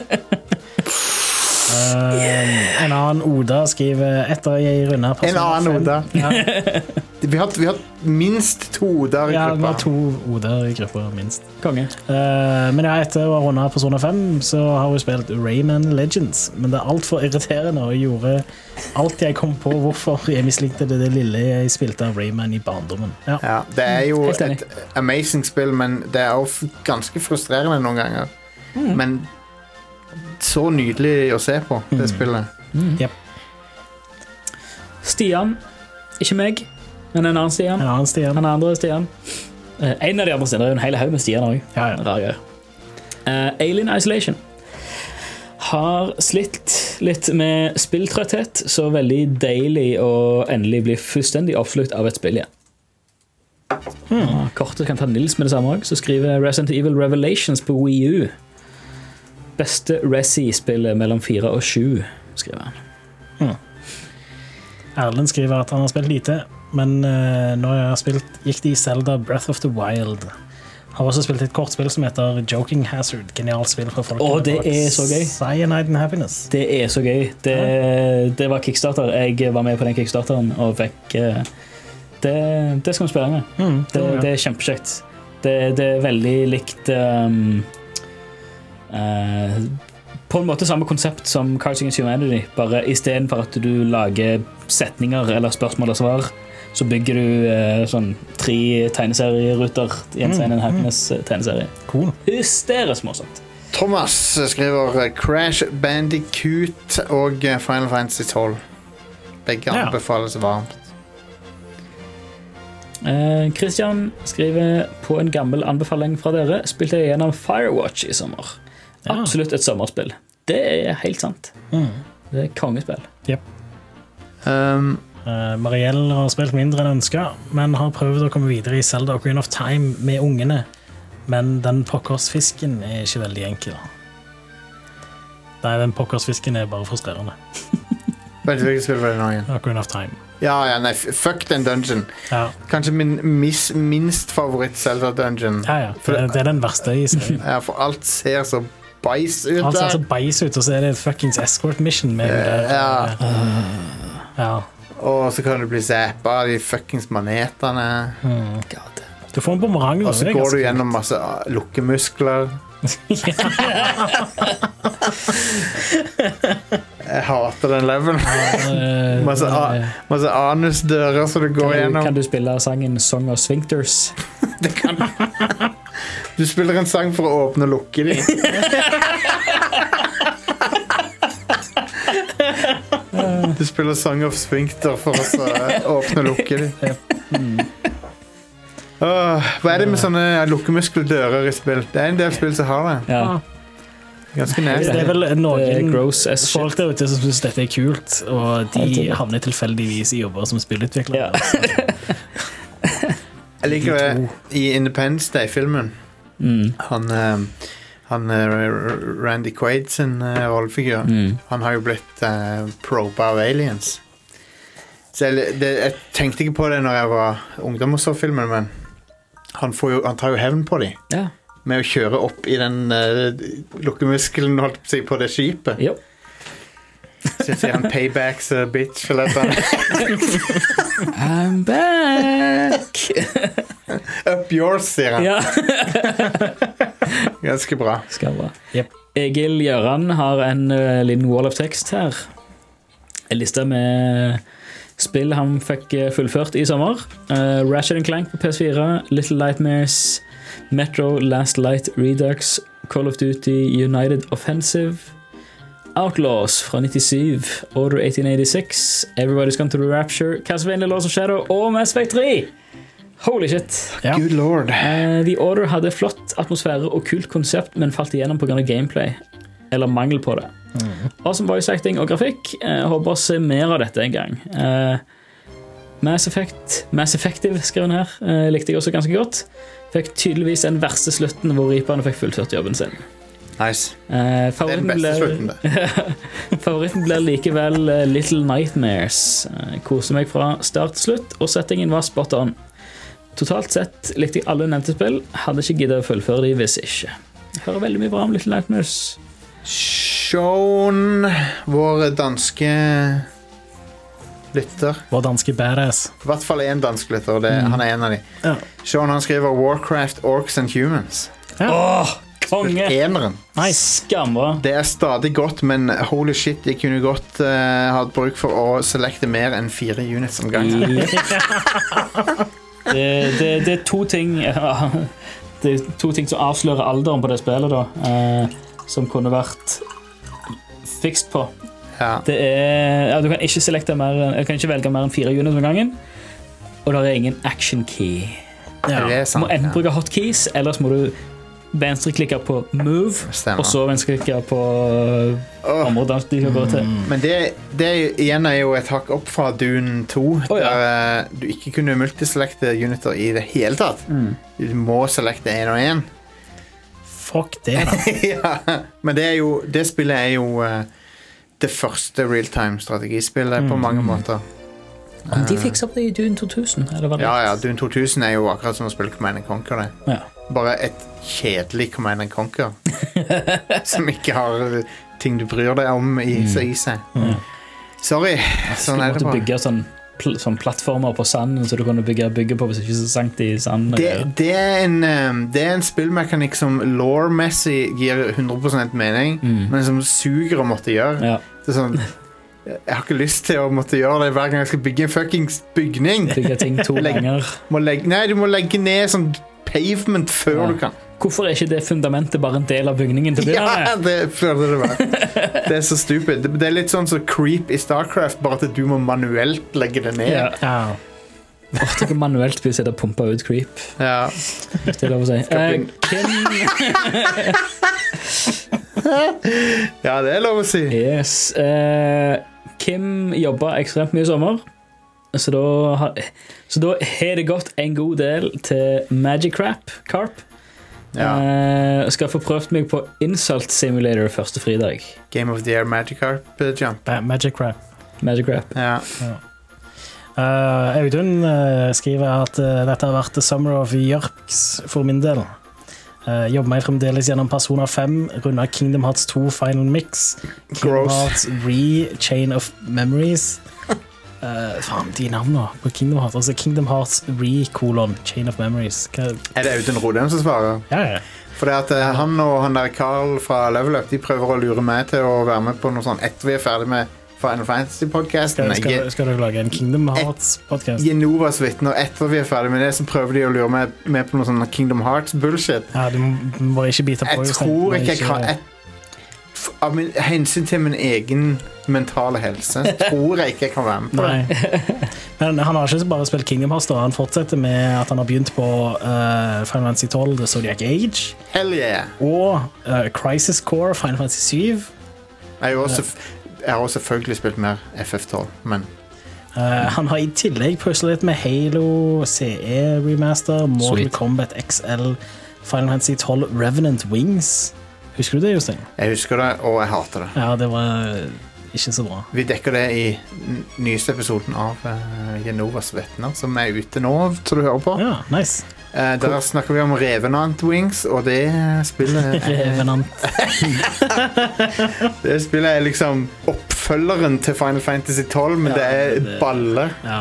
En annen Oda skriver etter jeg runder En annen Oda. Vi har minst 2 Odaer i gruppa. Ja, vi har 2 Odaer i gruppa, minst. Konge. Men etter å ha rundet Persona 5 så har vi spilt Rayman Legends, men det er alt for irriterende, og jeg gjorde alt jeg kom på hvorfor jeg mislikte det lille jeg spilte av Rayman i barndommen. Ja, det er jo et amazing spill, men det er jo ganske frustrerende noen ganger. Men så nydelig å se på det spillet. Yep. Stian, ikke meg, men en annen Stian. En andre Stian. En av de andre Stian, det er jo en hel haug med Stian også. Alien Isolation har slitt litt med spilltrøtthet, så veldig deilig å endelig bli fullstendig oppslukt av et spill igjen. Kortet kan ta Nils med det samme også, så skriver Resident Evil Revelations på Wii U. Beste Resi-spillet mellom 4 og 7, skriver han. Erlend skriver at han har spilt lite, men når jeg har spilt, gikk det i Zelda Breath of the Wild. Har også spilt et kortspill som heter Joking Hazard. Genialt spill for folk. Det er så gøy. Cyanide and Happiness. Det er så gøy. Det var Kickstarter. Jeg var med på den Kickstarteren og fikk... Det skal vi spille med. Det er kjempekjekt. Det er veldig likt... på en måte samme konsept som Cards Against Humanity, bare i stedet for at du lager setninger eller spørsmål og svar, så bygger du sånn 3 tegneserieruter i en Cyanide and Happiness tegneserie. Cool. Hysterisk morsomt. Thomas skriver Crash Bandicoot og Final Fantasy 12. Begge anbefales varmt. Christian skriver på en gammel anbefaling fra dere, spilte jeg gjennom Firewatch i sommer. Absolutt et sommerspill. Det er helt sant. Det er kongespill. Yep. Marielle har spilt mindre enn ønsket, men har prøvd å komme videre i Zelda Ocarina of Time med ungene. Men den pokkersfisken er ikke veldig enkel. Nei, den pokkersfisken er bare frustrerende. Vet du hvilket spill var det nå igjen? Ocarina of Time. Ja, nei, fuck den dungeon. Kanskje min minst favoritt Zelda dungeon. Det er den verste i serien. Ja, for alt ser så bæs ut der. Alt ser så bæs ut, og så er det fuckings escort mission med og så kan du bli zappet av de fuckings manetene. Du får en bumerang. Og så går du gjennom masse lukkemuskler. Jeg hater den levelen. Masse anusdører så du går gjennom. Kan du spille sangen Song of Sphincters? Det kan du. Du spiller en sang for å åpne og lukke de. Du spiller Song of Sphincter for å åpne og lukke de. Hva er det med sånne lukkemuskeldører i spill? Det er en del spill som har det. Ganske nært. Det er vel noen folk der ute som synes dette er kult, og de havner tilfeldigvis i jobber som spillutvikler. Jeg liker det i Independence Day-filmen. Han Randy Quaid sin rollefigur. Han har jo blitt proba av aliens. Så jeg tenkte ikke på det når jeg var ungdom og så filmen, men han tar jo hevn på dem med å kjøre opp i den lukkemuskelen holdt på det skipet. Så sier han paybacks a bitch eller I'm back. Up yours, sier han. Ganske bra. Egil Gjøran har en liten wall of text her. En liste med spill han fikk fullført i sommer. Ratchet & Clank på PS4, Little Nightmares, Metro Last Light Redux, Call of Duty United Offensive, Outlaws fra 97, Order 1886, Everybody's Gone to the Rapture, Castlevania Lords of Shadow og Mass Effect 3. Holy shit. Ja. Good lord. The Order hadde flott atmosfære og kult konsept, men falt igjennom på grunn av gameplay, eller mangel på det. Awesome voice acting og grafikk. Håper å se mer av dette en gang. Mass Effective skrev den her, likte jeg også ganske godt. Fikk tydeligvis den verste slutten hvor Reaperne fikk fullført jobben sin. Nice. Favoritten ble likevel Little Nightmares. Koste meg fra start til slutt, og settingen var spot on. Totalt sett likte jeg alle nevnte spill. Hadde ikke giddet å fullføre de hvis ikke. Jeg hører veldig mye bra om Little Nightmares. Sean, vår danske lytter. Vår danske badass. I hvert fall en dansk lytter, og han en av de. Ja. Sean, han skriver Warcraft, Orcs and Humans. Ja. Konge. Eneren. Nice. Skammer. Det stadig godt, men holy shit, jeg kunne godt hatt bruk for å selekte mer enn 4 units om gangen. Det er to ting Det er to ting som avslører alderen på det spillet da, som kunne vært fikst på. Ja. Det er, du kan ikke selekte mer, jeg kan ikke velge mer enn 4 units om gangen, og det er ingen action key. Ja. Det er sant, du må enten bruke hotkeys, ellers må du venstreklikke på move. Stemmer. Og så venstreklikke på området de skal gå til. Men det igjen er jo et hakk opp fra Dune 2, der du ikke kunne multiselekte uniter i det hele tatt. Du må selekte 1 og 1. Fuck det da. Ja, men det spillet er jo det første real-time strategispillet på mange måter. Om de fikser opp det i Dune 2000? Ja, Dune 2000 er jo akkurat som å spille Command & Conquer det. Ja. Bare et kjedelig Command & Conquer som ikke har ting du bryr deg om i seg. Sorry, sånn er det bare. Du måtte bygge sånn plattformer på sanden så du kunne bygge på hvis ikke så sankt i sanden. Det er en spillmekanikk som lore-messig gir 100% mening, men som suger å måtte gjøre. Ja. Det er sånn, jeg har ikke lyst til å måtte gjøre det hver gang jeg skal bygge en fucking bygning. Bygge ting 2 ganger. Nei, du må legge ned sånn pavement før du kan. Hvorfor er ikke det fundamentet bare en del av bygningen til begynnelsen? Ja, det føler det var. Det er så stupid. Det er litt sånn som Creep i StarCraft, bare at du må manuelt legge det ned. Ja. Tenk å manuelt hvis jeg hadde pumpet ut Creep. Ja. Hvis det er lov å si. Ja, det er lov å si. Yes. Kim jobbet ekstremt mye i sommer, så da har det gått en god del til Magic Carp. Skal få prøvt meg på Insult Simulator første fridag. Game of the Year Magic Carp jump. Magic Crap. Ja. Audun skriver at dette har vært The Summer of Jerks for min del. Jobber meg fremdeles gjennom Persona 5, rundet Kingdom Hearts 2 Final Mix, Kingdom Hearts Chain of Memories. Faen, de navnene på Kingdom Hearts. Altså Kingdom Hearts Chain of Memories. Er det Audun Rodheim som svarer? Ja. For det at han og han der Carl fra Level Up, de prøver å lure meg til å være med på noe sånn etter vi er ferdig med Final Fantasy-podcasten. Skal du lage en Kingdom Hearts-podcast? Jenovas vitner, etter vi er ferdig med det, så prøver de å lure meg med på noe sånn Kingdom Hearts-bullshit. Ja, du må bare ikke bite på. Jeg tror ikke jeg kan... Av hensyn til min egen mentale helse tror jeg ikke jeg kan være med på det. Men han har ikke bare spilt Kingdom Hearts da. Han fortsetter med at han har begynt på Final Fantasy 12 The Zodiac Age. Hell yeah. Og Crisis Core Final Fantasy 7. Jeg har også selvfølgelig spilt mer FF12, men han har i tillegg puslet litt med Halo CE Remaster, Mortal Kombat XL, Final Fantasy 12 Revenant Wings. Husker du det, Jostein? Jeg husker det, og jeg hater det. Ja, det var ikke så bra. Vi dekker det i nyeste episoden av Jenovas Vettner, som er ute nå, så du hører på. Ja, nice. Der snakker vi om Revenant Wings, og det spillet Revenant. Det spillet er liksom oppfølgeren til Final Fantasy 12, men det er baller. Ja.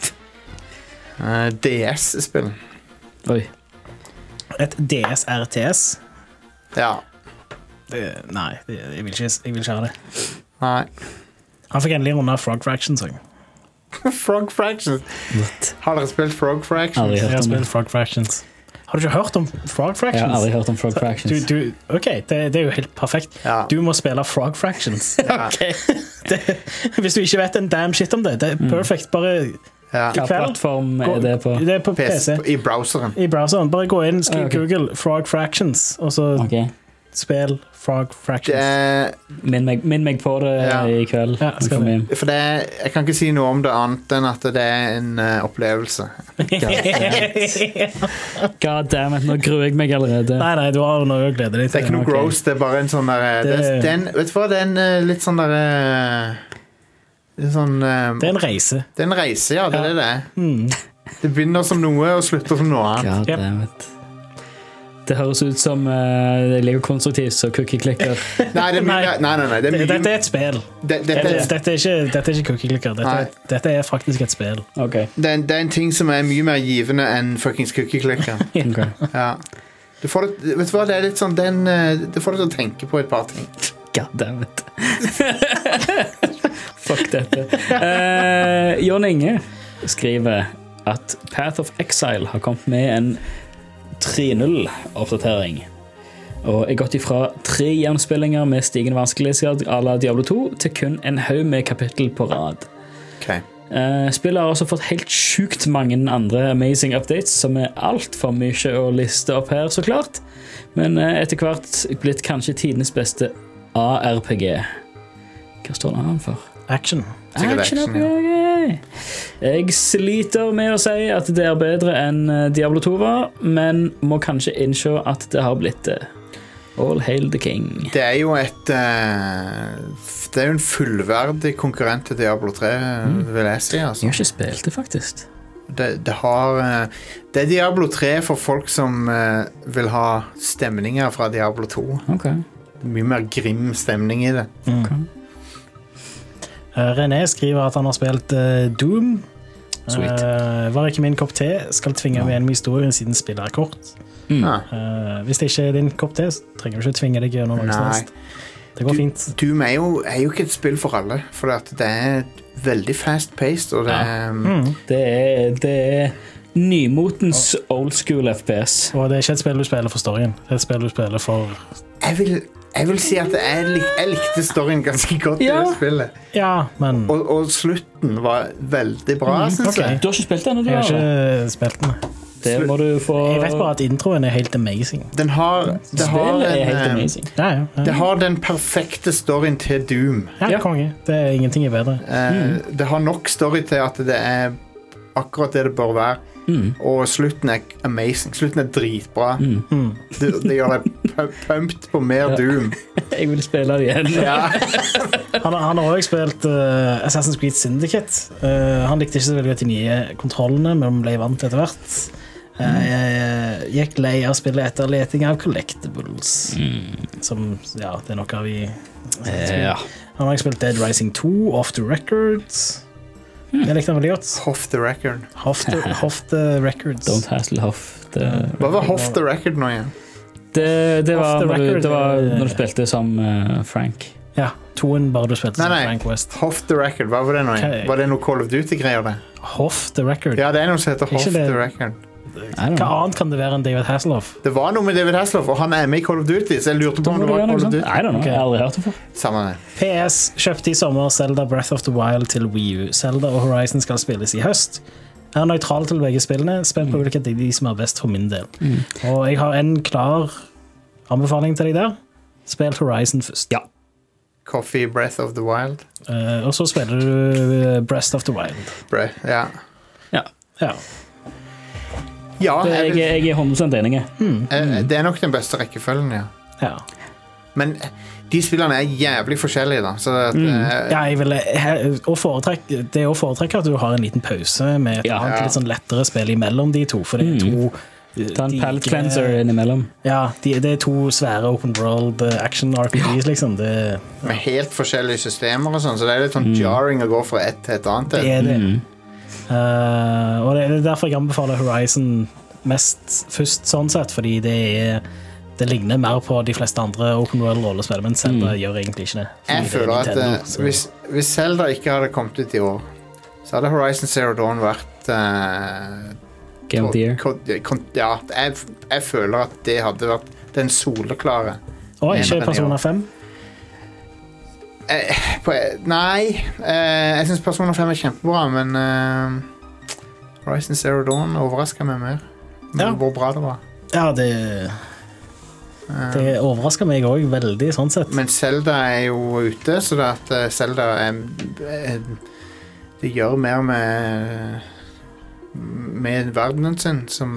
DS-spill. Oi. Et DS-RTS? Ja. Nei, jeg vil ikke ha det. Nei. Han fikk endelig rundt Frog Fractions. Frog Fractions? Har dere spilt Frog Fractions? Jeg har spilt Frog Fractions. Har du ikke hørt om Frog Fractions? Jeg har aldri hørt om Frog Fractions. Ok, det er jo helt perfekt. Du må spille Frog Fractions. Hvis du ikke vet en damn shit om det, det er perfekt. Bare Hva plattform er det på? Det er på PC. I browseren. Bare gå inn, skriv Google Frog Fractions, og så spill Frog Fractions. Minn meg på det i kveld. For jeg kan ikke si noe om det annet enn at det er en opplevelse. God damn it, nå gruer jeg meg allerede. Nei, du har noe å glede deg til. Det er ikke noe gross, det er bare en sånn der vet du hva, det er en litt sånn der det er en reise. Det er en reise, ja, det er det. Det begynner som noe og slutter som noe annet. God damn it. Det høres ut som det ligger konstruktivt så cookie-klikker. Nei. Dette er et spill. Dette er ikke cookie-klikker. Dette er faktisk et spill. Det er en ting som er mye mer givende enn fuckings cookie-klikker. Ja. Vet du hva, det er litt sånn det får deg til å tenke på et par ting. God damn it. Fuck dette. Jon Inge skriver at Path of Exile har kommet med en 3.0-oppdatering. Og jeg gått ifra 3 jevnspillinger med stigende vanskelighetsgrad à la Diablo 2 til kun en haug med kapittel på rad. Spillet har også fått helt sykt mange andre amazing updates, som er alt for mye å liste opp her, så klart. Men etter hvert blitt kanskje tidenes beste ARPG. Hva står det her for? Action. Jeg sliter med å si at det er bedre enn Diablo 2 var, men må kanskje innse at det har blitt det. All hail the king. Det er jo en fullverdig konkurrent til Diablo 3, vil jeg si. Altså. Jeg har ikke spilt det, faktisk. Det er Diablo 3 for folk som vil ha stemninger fra Diablo 2. Mye mer grim stemning i det. René skriver at han har spilt Doom. Var ikke min kopp te. Skal tvinge meg gjennom historien siden spillet er kort. Hvis det ikke er din kopp te, så trenger du ikke tvinge deg gjennom noe som det går fint. Doom er jo ikke et spill for alle, for det er veldig fast-paced, og det er nymotens old school FPS. Og det er ikke et spill du spiller for storyen. Det er et spill du spiller for... Jeg vil si at jeg likte storyen ganske godt i det spillet. Ja, men... Og slutten var veldig bra, synes jeg. Du har ikke spilt den? Jeg har ikke spilt den. Det må du få... Jeg vet bare at introen er helt amazing. Det er helt amazing. Det har den perfekte storyen til Doom. Ja, konge. Det er ingenting er bedre. Det har nok story til at det er akkurat det bør være. Og slutten er amazing. Slutten er dritbra. Det gjør deg pumped på mer Doom. Jeg vil spille det igjen. Han har også spilt Assassin's Creed Syndicate. Han likte ikke så veldig godt de nye kontrollene, men ble vant etter hvert. Gikk lei av spillet etter leting av collectibles. Som, det er noe av Han har spilt Dead Rising 2, Off the Records. Jeg likte den veldig godt. Off the Record. Off the Records. Don't hassle Hoff. Hva var Off the Record nå igjen? Det var når du spilte som Frank. Ja, toen bare du spilte som Frank West. Off the Record, hva var det nå igjen? Var det noe Call of Duty-greier det? Off the Record? Ja, det er noe som heter Off the Record. Hva annet kan det være enn David Hasselhoff? Det var noe med David Hasselhoff, og han er med i Call of Duty, så jeg lurte på om det var Call of Duty. I don't know, jeg har aldri hørt det før. Samme det. PS kjøpte i sommer Zelda Breath of the Wild til Wii U. Zelda og Horizon skal spilles i høst. Jeg er nøytral til begge spillene, spent på hvilket de som er best for min del. Og jeg har en klar anbefaling til deg der. Spill Horizon først. Ja. Coffee Breath of the Wild. Og så spiller du Breath of the Wild. Ja. Ja. Ja, jeg er 100% enig. Det er nok den beste rekkefølgen, ja. Men de spillene er jævlig forskjellige, da. Så at, jeg vil det er å foretrekke at du har en liten pause med et annet litt sånn lettere spill imellom de to, for det er to... Ta en palette cleanser innimellom. Ja, det er to svære open world action RPGs, liksom. Med helt forskjellige systemer og sånn, så det er litt sånn jarring å gå fra et til et annet. Det er det. Og det er derfor jeg anbefaler Horizon mest først sånn sett, fordi det ligner mer på de fleste andre open world rollespill, men Zelda gjør egentlig ikke det. Jeg føler at hvis Zelda ikke hadde kommet ut i år, så hadde Horizon Zero Dawn vært Game of the Year. Ja, jeg føler at det hadde vært den soleklare. Ikke Persona 5? Nei, jeg synes Persona 5 er kjempebra, men Horizon Zero Dawn overrasket meg mer. Hvor bra det var. Ja, det overrasker meg også veldig, sånn sett. Men Zelda er jo ute, så det at Zelda det gjør mer med verdenen sin, som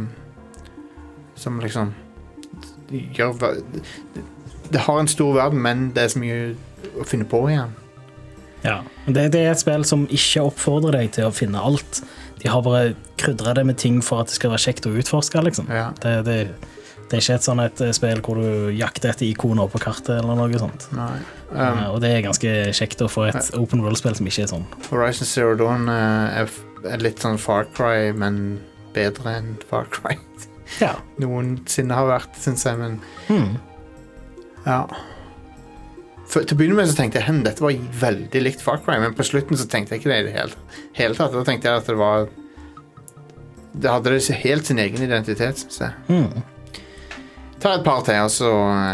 liksom gjør det har en stor verden, men det er så mye å finne på igjen. Ja, det er et spill som ikke oppfordrer deg til å finne alt. De har bare krydret det med ting for at det skal være kjekt å utforske, liksom. Ja. Det er ikke et sånn et spill hvor du jakter etter ikoner på kartet eller noe sånt. Nei. Og det er ganske kjekt å få et open world-spill som ikke er sånn. Horizon Zero Dawn er litt sånn Far Cry, men bedre enn Far Cry. Ja. Noensinne har vært, synes jeg, men ja. Til å begynne med så tenkte jeg dette var veldig likt Far Cry, men på slutten så tenkte jeg ikke det i det hele tatt. Da tenkte jeg at det hadde det helt sin egen identitet, synes jeg. Ta et par til, og så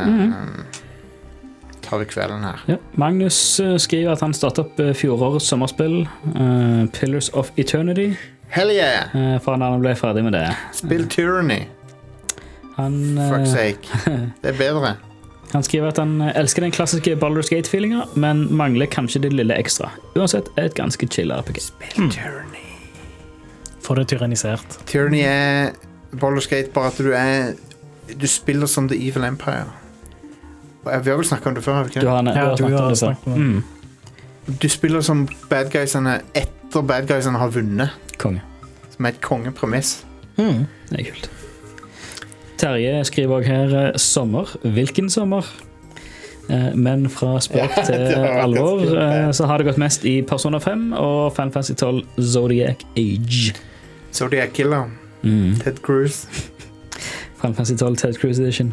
tar vi kvelden her. Ja. Magnus skriver at han startet opp fjorårets sommerspill, Pillars of Eternity. Hell yeah! For han ble ferdig med det. Spill Tyranny. Fuck's sake. Det er bedre. Han skriver at han elsker den klassiske Baldur's Gate-feelinga, men mangler kanskje det lille ekstra. Uansett er et ganske chill RPG. Spill Tyranny. Får det tyrannisert. Tyranny er Baldur's Gate, bare at du spiller som The Evil Empire. Vi har vel snakket om det før, har vi ikke? Du har snakket om det. Du spiller som bad guysene etter bad guysene har vunnet. Konge. Som er et kongepremiss. Det er kult. Terje skriver også her sommer. Hvilken sommer? Men fra spøk til alvor så har det gått mest i Persona 5 og Final Fantasy 12 Zodiac Age. Zodiac Killer. Ted Cruz. Final Fantasy 12 Ted Cruz Edition.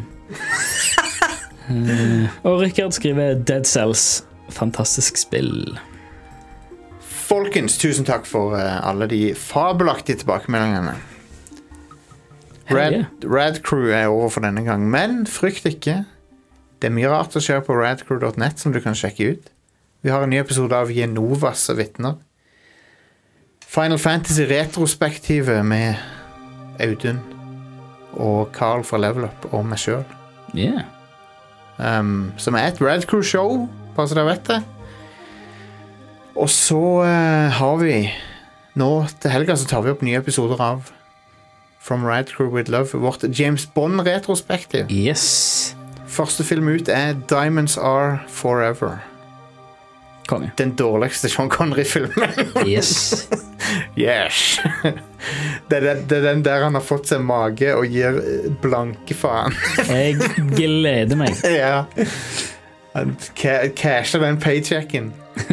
Og Rikard skriver Dead Cells. Fantastisk spill. Folkens, tusen takk for alle de fabelaktige tilbakemeldingene. Rad Crew er over for denne gang, men frykt ikke. Det er mye rart å kjøre på radcrew.net som du kan sjekke ut. Vi har en ny episode av Genovas og Vittner. Final Fantasy retrospektive med Audun og Carl fra Level Up og meg selv. Yeah. Som er et Rad Crew show, bare så dere vet det. Og så har vi nå til helga så tar vi opp nye episoder av From Rad Crew with Love, vårt James Bond retrospektiv. Yes. Første film ut er Diamonds Are Forever. Konge. Den dårligste Sean Connery-filmen. Yes. Yes. Det er den der han har fått seg mage og gir blanke faen. Jeg gleder meg. Ja. Han casher den paychecken.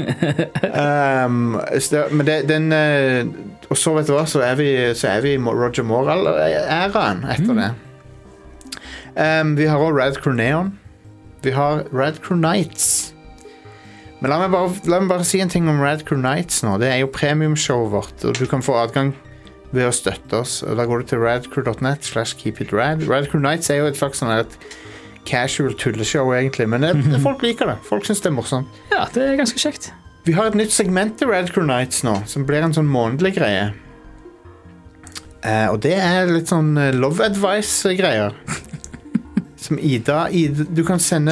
Men og så vet du hva, så er vi i Roger Moore-æraen etter det. Vi har også Rad Crew Neon. Vi har Rad Crew Nights. Men la meg bare si en ting om Rad Crew Nights nå. Det er jo premiumshowet vårt, og du kan få adgang ved å støtte oss. Og da går du til radcrew.net/keepitrad. Rad Crew Nights er jo et slags sånn et casual tulleshow egentlig, men folk liker det. Folk synes det er morsomt. Ja, det er ganske kjekt. Vi har et nytt segment til Rad Crew Nights nå, som blir en sånn månedlig greie. Og det er litt sånn love advice-greier. Som Ida, du kan sende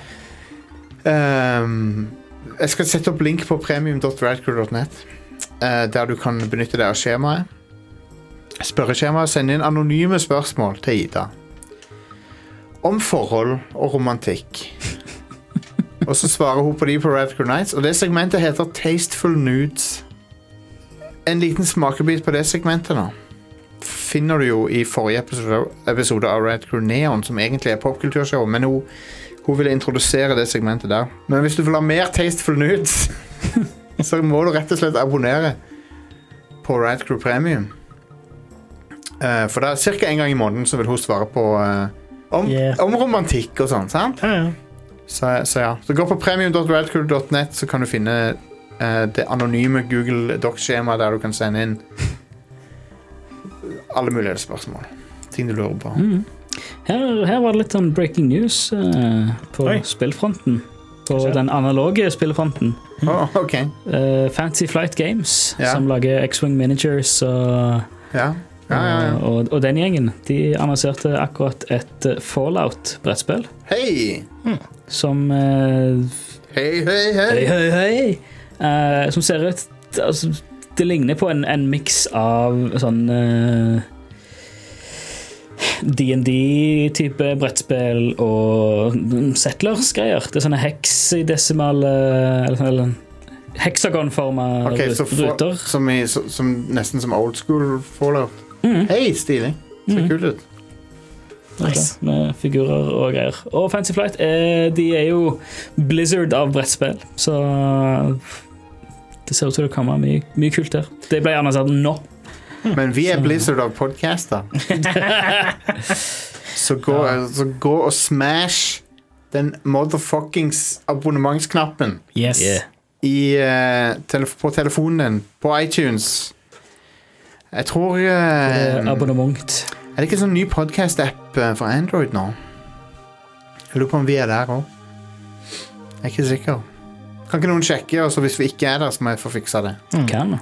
jeg skal sette opp link på premium.radcrew.net der du kan benytte deg av skjemaet. Spørreskjemaet, sende inn anonyme spørsmål til Ida om forhold og romantikk. Og så svarer hun på de på Rad Crew Nights. Og det segmentet heter Tasteful Nudes. En liten smakebit på det segmentet nå finner du jo i forrige episode av Rad Crew Neon, som egentlig er popkulturshow, men hun ville introdusere det segmentet der. Men hvis du vil ha mer Tasteful Nudes, så må du rett og slett abonnere på Rad Crew Premium. For da cirka en gang i måneden så vil hun svare på om romantikk og sånn, sant? Ja. Så ja, så gå på premium.radcrew.net, så kan du finne det anonyme Google Docs-skjema der du kan sende inn alle mulige spørsmål. Ting du lurer på. Her var det litt sånn breaking news på spillfronten. På den analoge spillfronten. Ok. Fantasy Flight Games, som lager X-Wing Miniatures og den gjengen. De annonserte akkurat et Fallout-brettspill. Hei! Som Hei! som ser ut altså, det ligner på en mix av sånn D&D-type brettspill og Settlers-greier. Det sånne hexadesimal eller hexagon-forma ruter. Som nesten som old school Fallout. Hei, stilig. Ser kult ut. Nice. Med figurer og greier. Og Fantasy Flight, de jo Blizzard av brettspill, så det ser ut til å komme mye kult der. Det ble annonsert nå. Men vi Blizzard av podcaster. så gå og smash den motherfuckings abonnementsknappen. Yes. På telefonen din, på iTunes. Jeg tror abonnement. Det ikke en sånn ny podcast-app for Android nå? Jeg lurer på om vi der også. Jeg ikke sikker. Kan ikke noen sjekke, og så hvis vi ikke der, så må jeg få fiksa det. Kan.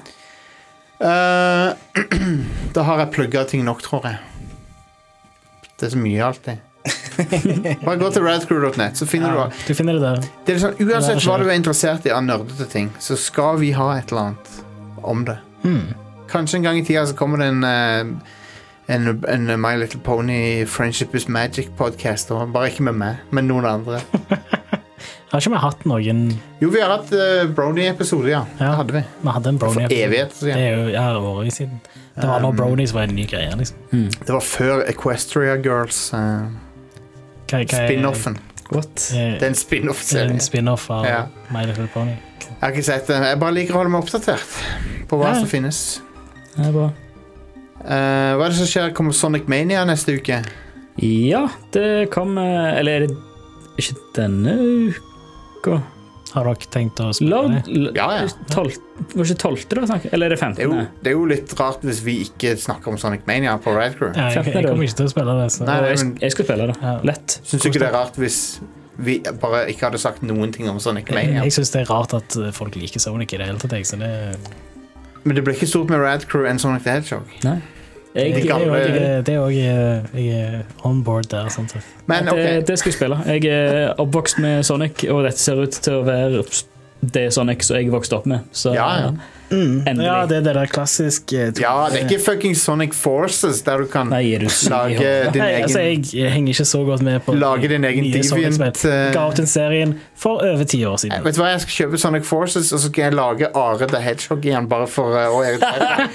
Da har jeg plugget ting nok, tror jeg. Det så mye alltid. Bare gå til radcrew.net, så finner du finner det der. Det sånn, uansett hva du interessert i av nerdete ting, så skal vi ha et eller annet om det. Kanskje en gang i tida så kommer det en My Little Pony Friendship is Magic podcast, og bare ikke med meg, men noen andre. Har ikke vi hatt noen? Jo, vi har hatt Brony-episode, ja. Det hadde vi. Vi hadde en Brony-episode. For evighet, så Det jo året siden. Det var når Brony var en ny greie, liksom. Det var før Equestria Girls spin-offen. What? Det en spin-off-serie. En spin-off av My Little Pony. Jeg har ikke sett det. Jeg bare liker å holde meg oppdatert på hva som finnes. Det bra. Hva det som skjer? Kommer Sonic Mania neste uke? Ja, det kommer. Eller det ikke denne uka? Har dere tenkt å spille det? Ja. Var ikke 12. da? Eller er det 15? Det jo litt rart hvis vi ikke snakker om Sonic Mania på Red Crew. Ja, jeg kommer ikke til å spille det. Nei, jeg skal spille det. Lett. Syns du ikke det rart hvis vi bare ikke hadde sagt noen ting om Sonic Mania? Jeg synes det rart at folk liker Sonic i det hele tatt. Så det... Men det ble ikke stort med Red Crew enn Sonic the Hedgehog. Nei. Det er også jeg on board der sånn. Men, okay. det skal jeg spille. Jeg er oppvokst med Sonic, og dette ser ut til å være det Sonic som jeg vokste opp med. Så endelig. Ja, det der klassiske Ja, det er ikke fucking Sonic Forces der du kan lage din egen altså, jeg henger ikke så godt med på lage din egen Deviant ga ut den serien for over 10 år siden. Vet du hva, jeg skal kjøpe Sonic Forces, og så skal jeg lage Are the Hedgehog igjen bare for å irritere.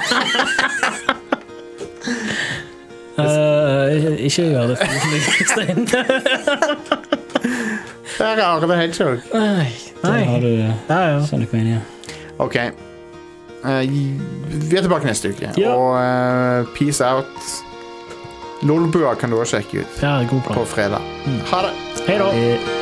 Ikke gjør det Stein. Der er Are the Hedgehog. Der har du Sonic Mania. Ok, vi er tilbake neste uke. Og peace out. Lolbua kan du også sjekke ut god plan. på fredag. Ha det. Hei da.